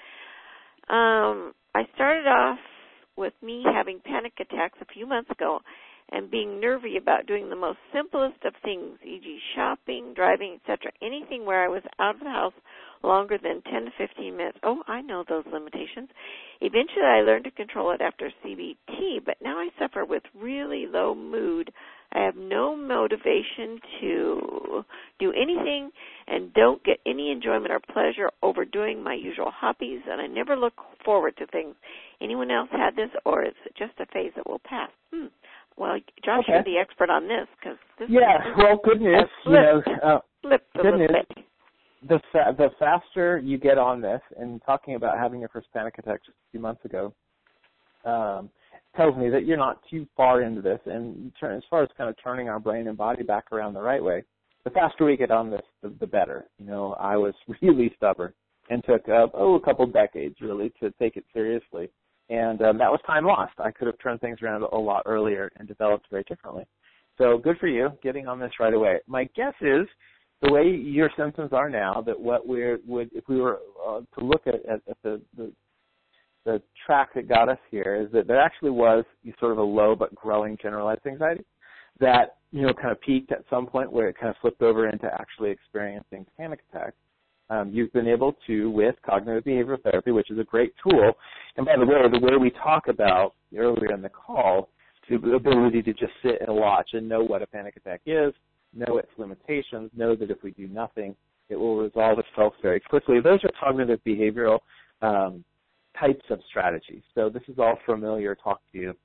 I started off with me having panic attacks a few months ago and being nervy about doing the most simplest of things, e.g. shopping, driving, etc., anything where I was out of the house longer than 10 to 15 minutes. Oh, I know those limitations. Eventually, I learned to control it after CBT, but now I suffer with really low mood. I have no motivation to do anything and don't get any enjoyment or pleasure over doing my usual hobbies, and I never look forward to things. Anyone else had this, or is it just a phase that will pass? Well, Josh, you're the expert on this. Good news. Good news. The faster you get on this, and talking about having your first panic attack just a few months ago, tells me that you're not too far into this. And as far as kind of turning our brain and body back around the right way, the faster we get on this, the better. I was really stubborn and took a couple decades really to take it seriously. And that was time lost. I could have turned things around a lot earlier and developed very differently. So good for you, getting on this right away. My guess is the way your symptoms are now, that if we were to look at the track that got us here, is that there actually was sort of a low but growing generalized anxiety that kind of peaked at some point where it kind of flipped over into actually experiencing panic attacks. You've been able to, with cognitive behavioral therapy, which is a great tool, and by the way we talk about earlier in the call, the ability to just sit and watch and know what a panic attack is, know its limitations, know that if we do nothing, it will resolve itself very quickly. Those are cognitive behavioral types of strategies. So this is all familiar talk to you.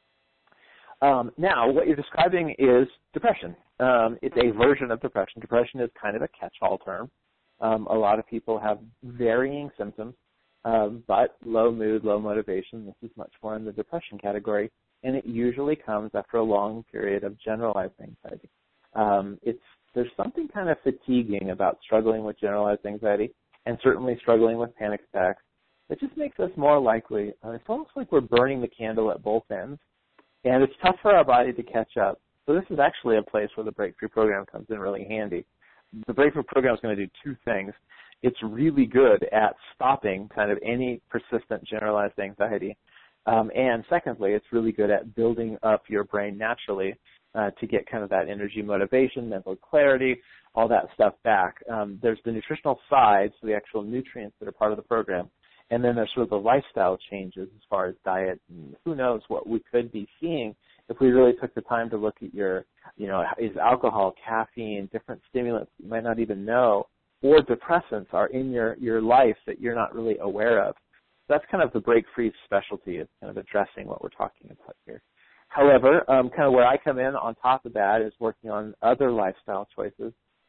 Now, what you're describing is depression. It's a version of depression. Depression is kind of a catch-all term. A lot of people have varying symptoms, but low mood, low motivation, this is much more in the depression category, and it usually comes after a long period of generalized anxiety. There's something kind of fatiguing about struggling with generalized anxiety and certainly struggling with panic attacks. It just makes us more likely. It's almost like we're burning the candle at both ends, and it's tough for our body to catch up. So this is actually a place where the Breakthrough Program comes in really handy. The Breakthrough Program is going to do two things. it's really good at stopping kind of any persistent generalized anxiety. And secondly, it's really good at building up your brain naturally to get kind of that energy, motivation, mental clarity, all that stuff back. There's the nutritional side, so the actual nutrients that are part of the program. And then there's sort of the lifestyle changes as far as diet. And who knows what we could be seeing if we really took the time to look at your, is alcohol, caffeine, different stimulants you might not even know, or depressants are in your life that you're not really aware of. So that's kind of the Break Free specialty, is kind of addressing what we're talking about here. However, kind of where I come in on top of that is working on other lifestyle choices.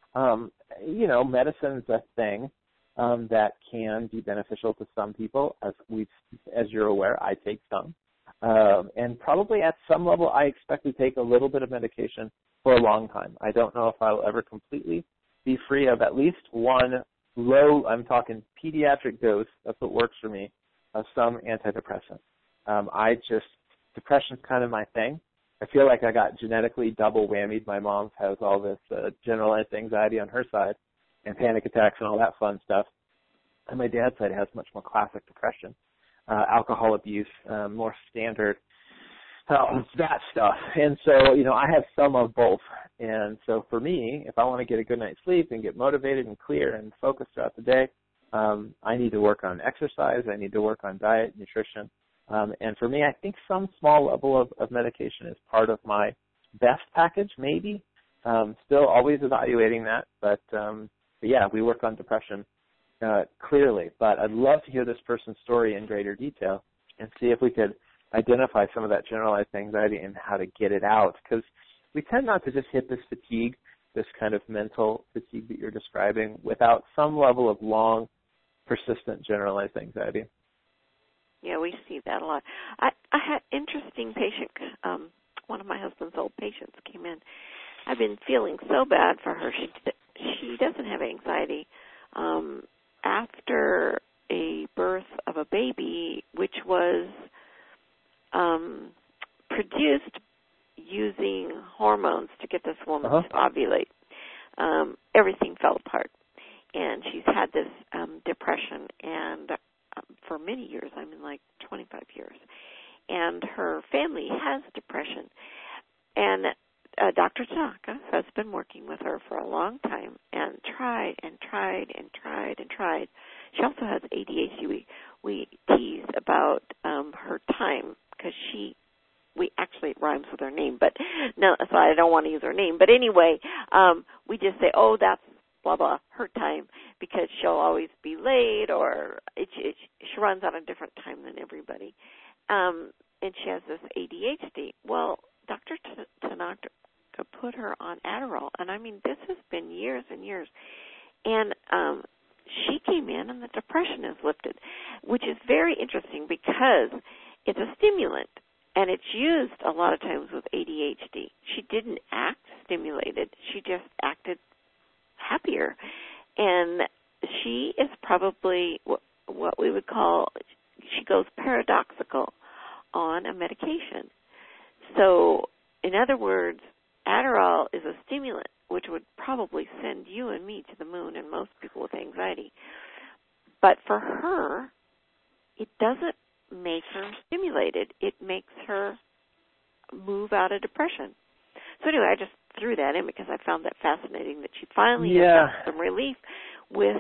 Medicine is a thing that can be beneficial to some people. As you're aware, I take some. And probably at some level, I expect to take a little bit of medication for a long time. I don't know if I'll ever completely be free of at least one low, I'm talking pediatric dose, that's what works for me, of some antidepressant. Depression's kind of my thing. I feel like I got genetically double whammied. My mom has all this generalized anxiety on her side and panic attacks and all that fun stuff. And my dad's side has much more classic depression, alcohol abuse, more standard, that stuff. And so, I have some of both. And so for me, if I want to get a good night's sleep and get motivated and clear and focused throughout the day, I need to work on exercise. I need to work on diet, nutrition. And for me, I think some small level of medication is part of my best package, maybe. Still always evaluating that. But yeah, we work on depression clearly. But I'd love to hear this person's story in greater detail and see if we could identify some of that generalized anxiety and how to get it out. Because we tend not to just hit this fatigue, this kind of mental fatigue that you're describing, without some level of long, persistent generalized anxiety. Yeah, we see that a lot. I had interesting patient. One of my husband's old patients came in. I've been feeling so bad for her. She doesn't have anxiety. After a birth of a baby, which was produced using hormones to get this woman to ovulate, everything fell apart. And she's had this depression, and for many years, I mean like 25 years. And her family has depression. And Dr. Tanaka has been working with her for a long time and tried and tried and tried and tried. She also has ADHD. We tease about her time because it rhymes with her name, but no, so I don't want to use her name. But anyway, we just say, oh, that's blah, blah, her time, because she'll always be late, or she runs out a different time than everybody. And she has this ADHD. Well, Dr. Tanaka put her on Adderall, and I mean, this has been years and years. And she came in, and the depression is lifted, which is very interesting because it's a stimulant, and it's used a lot of times with ADHD. She didn't act stimulated. She just acted happier. And she is probably what we would call, she goes paradoxical on a medication. So, in other words, Adderall is a stimulant, which would probably send you and me to the moon and most people with anxiety. But for her, it doesn't make her stimulated. It makes her move out of depression. So anyway, I just threw that in because I found that fascinating that she finally has some relief with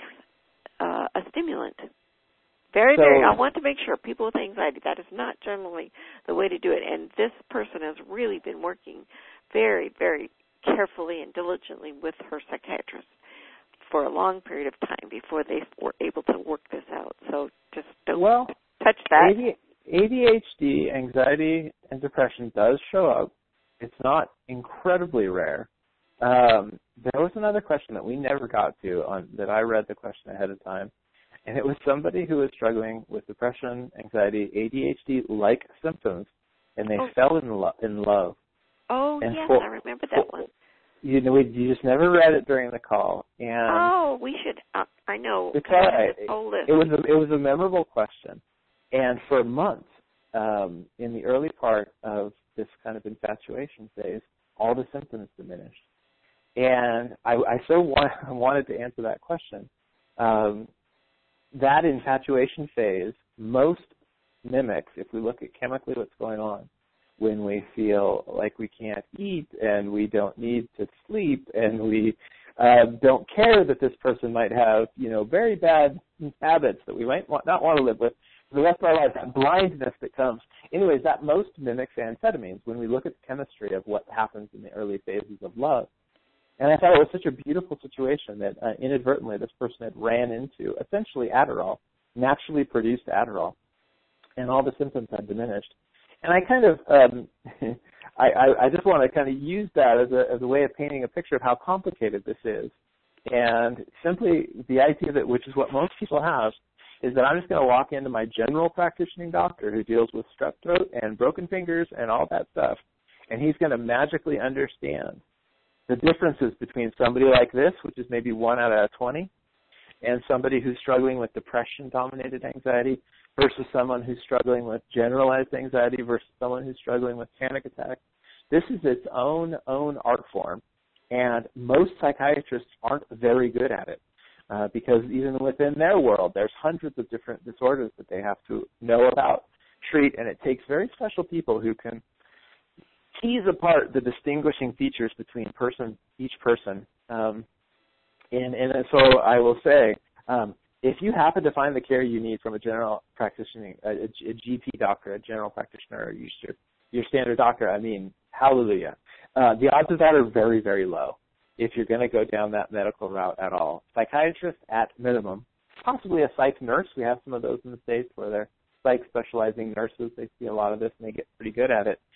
a stimulant. Very, I want to make sure people with anxiety, that is not generally the way to do it. And this person has really been working very, very carefully and diligently with her psychiatrist for a long period of time before they were able to work this out. So just don't touch that. ADHD, anxiety, and depression does show up. It's not incredibly rare. There was another question that we never got to that I read the question ahead of time, and it was somebody who was struggling with depression, anxiety, ADHD-like symptoms, and they fell in love. Oh, and yes, I remember that one. You just never read it during the call. And we should. I know. It's all right. It was a memorable question, and for months in the early part of this kind of infatuation phase, all the symptoms diminished. And I so wanted to answer that question. that infatuation phase, most mimics, if we look at chemically what's going on, when we feel like we can't eat and we don't need to sleep and we don't care that this person might have, very bad habits that we might not want to live with for the rest of our lives, that blindness that comes. Anyways, that most mimics amphetamines when we look at the chemistry of what happens in the early phases of love. And I thought it was such a beautiful situation that inadvertently this person had ran into essentially Adderall, naturally produced Adderall, and all the symptoms had diminished. And I kind of, I just want to kind of use that as a way of painting a picture of how complicated this is. And simply the idea that, which is what most people have, is that I'm just going to walk into my general practicing doctor who deals with strep throat and broken fingers and all that stuff, and he's going to magically understand the differences between somebody like this, which is maybe 1 out of 20, and somebody who's struggling with depression-dominated anxiety versus someone who's struggling with generalized anxiety versus someone who's struggling with panic attacks. This is its own art form, and most psychiatrists aren't very good at it because even within their world, there's hundreds of different disorders that they have to know about, treat, and it takes very special people who can tease apart the distinguishing features between each person. And so I will say, if you happen to find the care you need from a general practitioner, a GP doctor, a general practitioner, or your standard doctor, I mean, hallelujah. The odds of that are very, very low if you're going to go down that medical route at all. Psychiatrists at minimum, possibly a psych nurse. We have some of those in the States where they're psych specializing nurses. They see a lot of this and they get pretty good at it.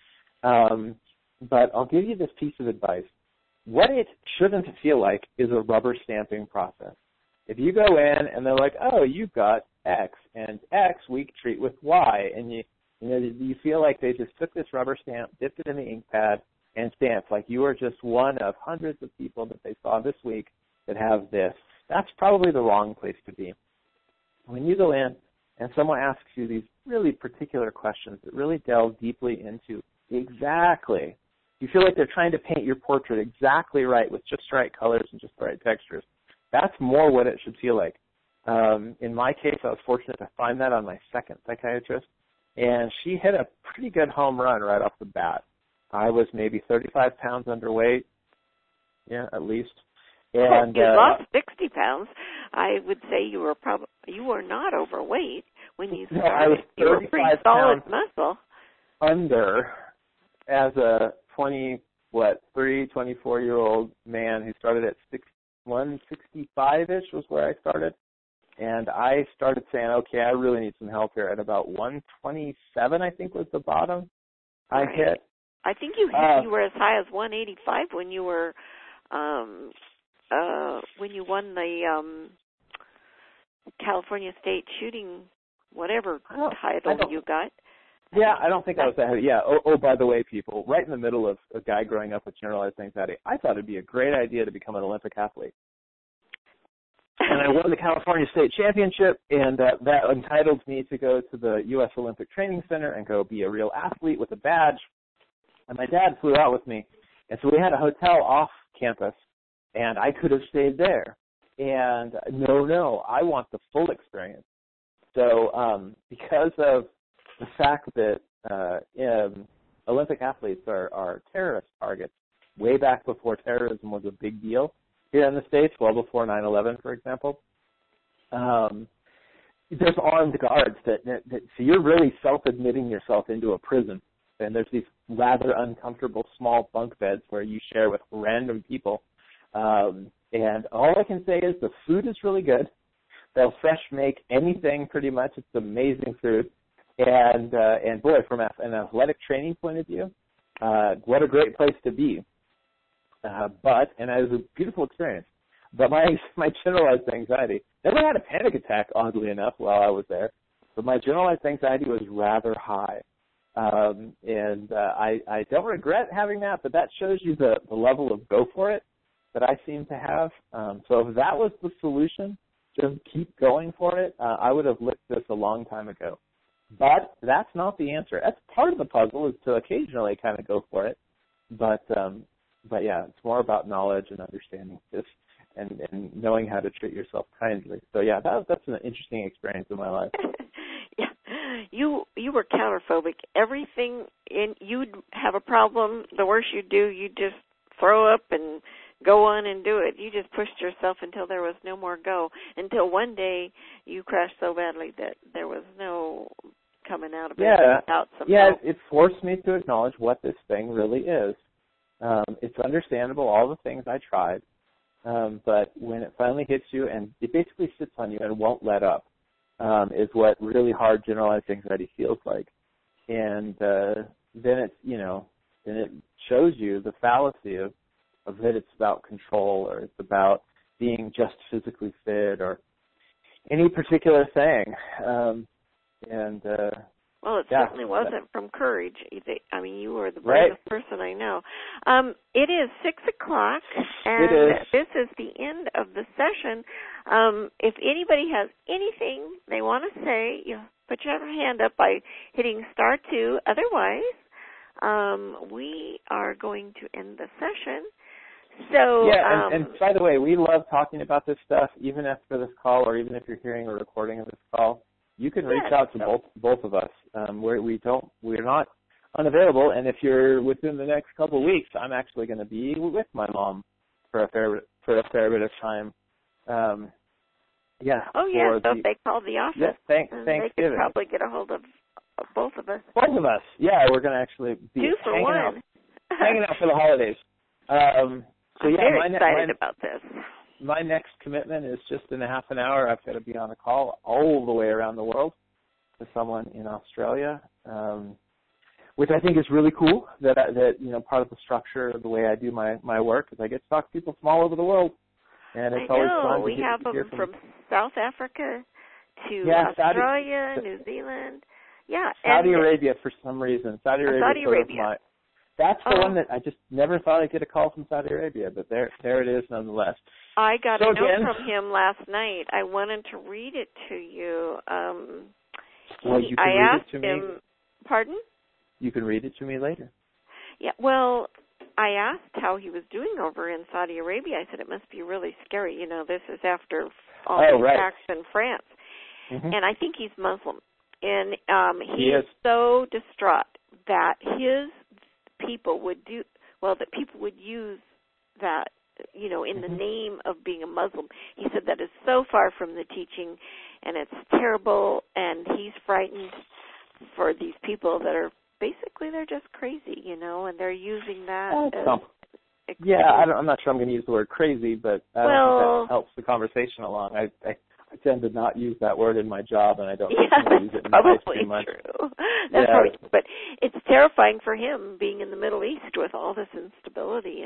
But I'll give you this piece of advice. What it shouldn't feel like is a rubber stamping process. If you go in and they're like, oh, you've got X, and X we treat with Y, and you feel like they just took this rubber stamp, dipped it in the ink pad, and stamped like you are just one of hundreds of people that they saw this week that have this. That's probably the wrong place to be. When you go in and someone asks you these really particular questions that really delve deeply into exactly, you feel like they're trying to paint your portrait exactly right with just the right colors and just the right textures. That's more what it should feel like. In my case, I was fortunate to find that on my second psychiatrist, and she hit a pretty good home run right off the bat. I was maybe 35 pounds underweight, at least. And you lost 60 pounds. I would say you were not overweight when you started. I was 35 you were pretty solid pounds muscle. Under as a 24-year-old man who started at 165-ish was where I started. And I started saying, okay, I really need some help here at about 127, I think was the bottom I hit. I think you were as high as 185 when you were when you won the California State shooting whatever title you got. Yeah, I don't think I was that heavy. Yeah. Oh, by the way, people, right in the middle of a guy growing up with generalized anxiety, I thought it'd be a great idea to become an Olympic athlete. And I won the California State Championship, and that entitled me to go to the U.S. Olympic Training Center and go be a real athlete with a badge. And my dad flew out with me. And so we had a hotel off campus, and I could have stayed there. And no, I want the full experience. So because of the fact that Olympic athletes are terrorist targets, way back before terrorism was a big deal here in the States, well before 9/11, for example, there's armed guards that so you're really self-admitting yourself into a prison. And there's these rather uncomfortable small bunk beds where you share with random people. And all I can say is the food is really good. They'll fresh make anything pretty much. It's amazing food. And boy, from an athletic training point of view, what a great place to be. And it was a beautiful experience. But my generalized anxiety, never had a panic attack, oddly enough, while I was there. But my generalized anxiety was rather high. I don't regret having that, but that shows you the level of go for it that I seem to have. So if that was the solution, just keep going for it, I would have licked this a long time ago. But that's not the answer. That's part of the puzzle, is to occasionally kind of go for it. But yeah, it's more about knowledge and understanding this and knowing how to treat yourself kindly. So yeah, that's an interesting experience in my life. Yeah, you were counterphobic. Everything you'd have a problem. The worse you do, you just throw up and go on and do it. You just pushed yourself until there was no more go. Until one day you crashed so badly that there was no coming out of it without some help. It forced me to acknowledge what this thing really is. It's understandable, all the things I tried, but when it finally hits you and it basically sits on you and won't let up, is what really hard generalized anxiety feels like. And then it shows you the fallacy of that it's about control, or it's about being just physically fit, or any particular thing. Well, it certainly wasn't from courage. I mean, you were the bravest person I know. It is 6:00, and this is the end of the session. If anybody has anything they want to say, put your hand up by hitting *2. Otherwise, we are going to end the session. So and by the way, we love talking about this stuff, even after this call, or even if you're hearing a recording of this call. You can reach out to both of us. We're not unavailable, and if you're within the next couple of weeks, I'm actually going to be with my mom for a fair bit of time. Oh yeah, so if they call the office, Thanksgiving, they could probably get a hold of both of us. Both of us, we're going to actually be hanging out for the holidays. I'm very excited about this. My next commitment is just in a half an hour. I've got to be on a call all the way around the world to someone in Australia, which I think is really cool. That part of the structure of the way I do my work is I get to talk to people from all over the world, and it's always fun. We have them from South Africa to Australia, New Zealand, Saudi Arabia for some reason. Saudi Arabia. That's the one that I just never thought I'd get a call from Saudi Arabia, but there it is nonetheless. I got a note from him last night. I wanted to read it to you. You can read it to me. Pardon? You can read it to me later. Yeah, well, I asked how he was doing over in Saudi Arabia. I said it must be really scary. This is after all the attacks in France. Mm-hmm. And I think he's Muslim. And he is so distraught that people would use that, in the name of being a Muslim. He said that is so far from the teaching, and it's terrible, and he's frightened for these people that are basically, they're just crazy, and they're using that I'm not sure I'm going to use the word crazy, but I don't think that helps the conversation along. I tend to not use that word in my job, and I don't use it in my life too much. True. That's probably true. But it's terrifying for him being in the Middle East with all this instability,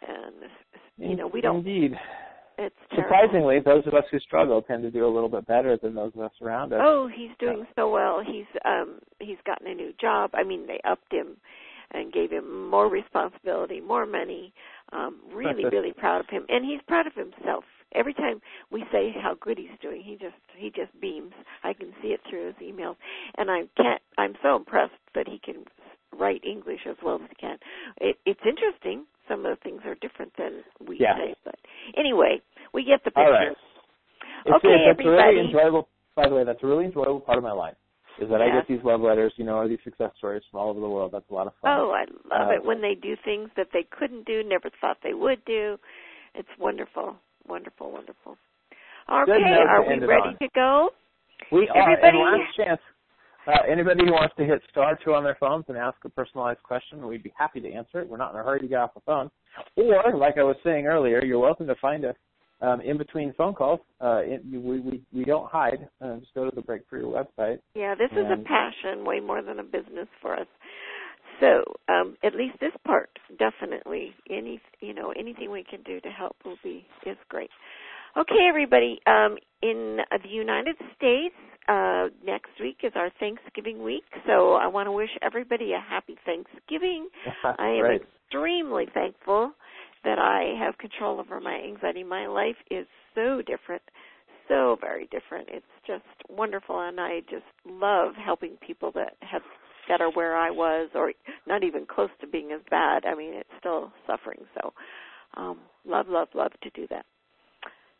and we don't. Indeed. It's terrible. Surprisingly, those of us who struggle tend to do a little bit better than those of us around us. Oh, he's doing so well. He's gotten a new job. I mean, they upped him and gave him more responsibility, more money. Really proud of him, and he's proud of himself. Every time we say how good he's doing, he just beams. I can see it through his emails, and I'm so impressed that he can write English as well as he can. It's interesting. Some of the things are different than we say, but anyway, we get the picture. All right. Everybody. Really enjoyable. By the way, that's a really enjoyable part of my life. Is that I get these love letters, or these success stories from all over the world. That's a lot of fun. Oh, I love it when they do things that they couldn't do, never thought they would do. It's wonderful. Wonderful, wonderful. Okay, are we ready to go? We are. And last chance, anybody who wants to hit *2 on their phones and ask a personalized question, we'd be happy to answer it. We're not in a hurry to get off the phone. Or, like I was saying earlier, you're welcome to find us in between phone calls. We don't hide. Just go to the Breakthrough website. Yeah, this is a passion way more than a business for us. So at least this part, definitely, anything we can do to help is great. Okay, everybody. In the United States, next week is our Thanksgiving week, so I want to wish everybody a happy Thanksgiving. I am extremely thankful that I have control over my anxiety. My life is so different, so very different. It's just wonderful, and I just love helping people that are where I was, or not even close to being as bad. I mean, it's still suffering. So love to do that.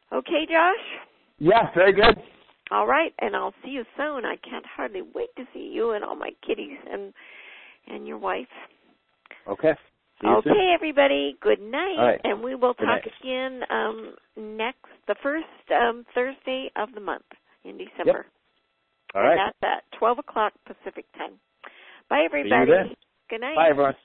Okay, Josh? Yeah, very good. All right, and I'll see you soon. I can't hardly wait to see you and all my kitties and your wife. Okay. See you soon. Okay, everybody. Good night, All right. and we will Good talk night. again the first Thursday of the month in December. Yep. All right. And that's at 12 o'clock Pacific time. Bye, everybody. See you then. Good night. Bye, everyone.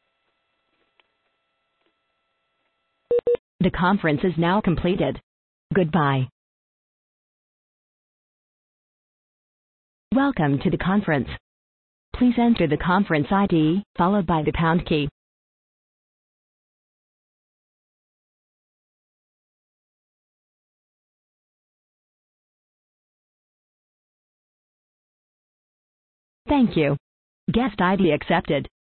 The conference is now completed. Goodbye. Welcome to the conference. Please enter the conference ID, followed by the pound key. Thank you. Guest ID accepted.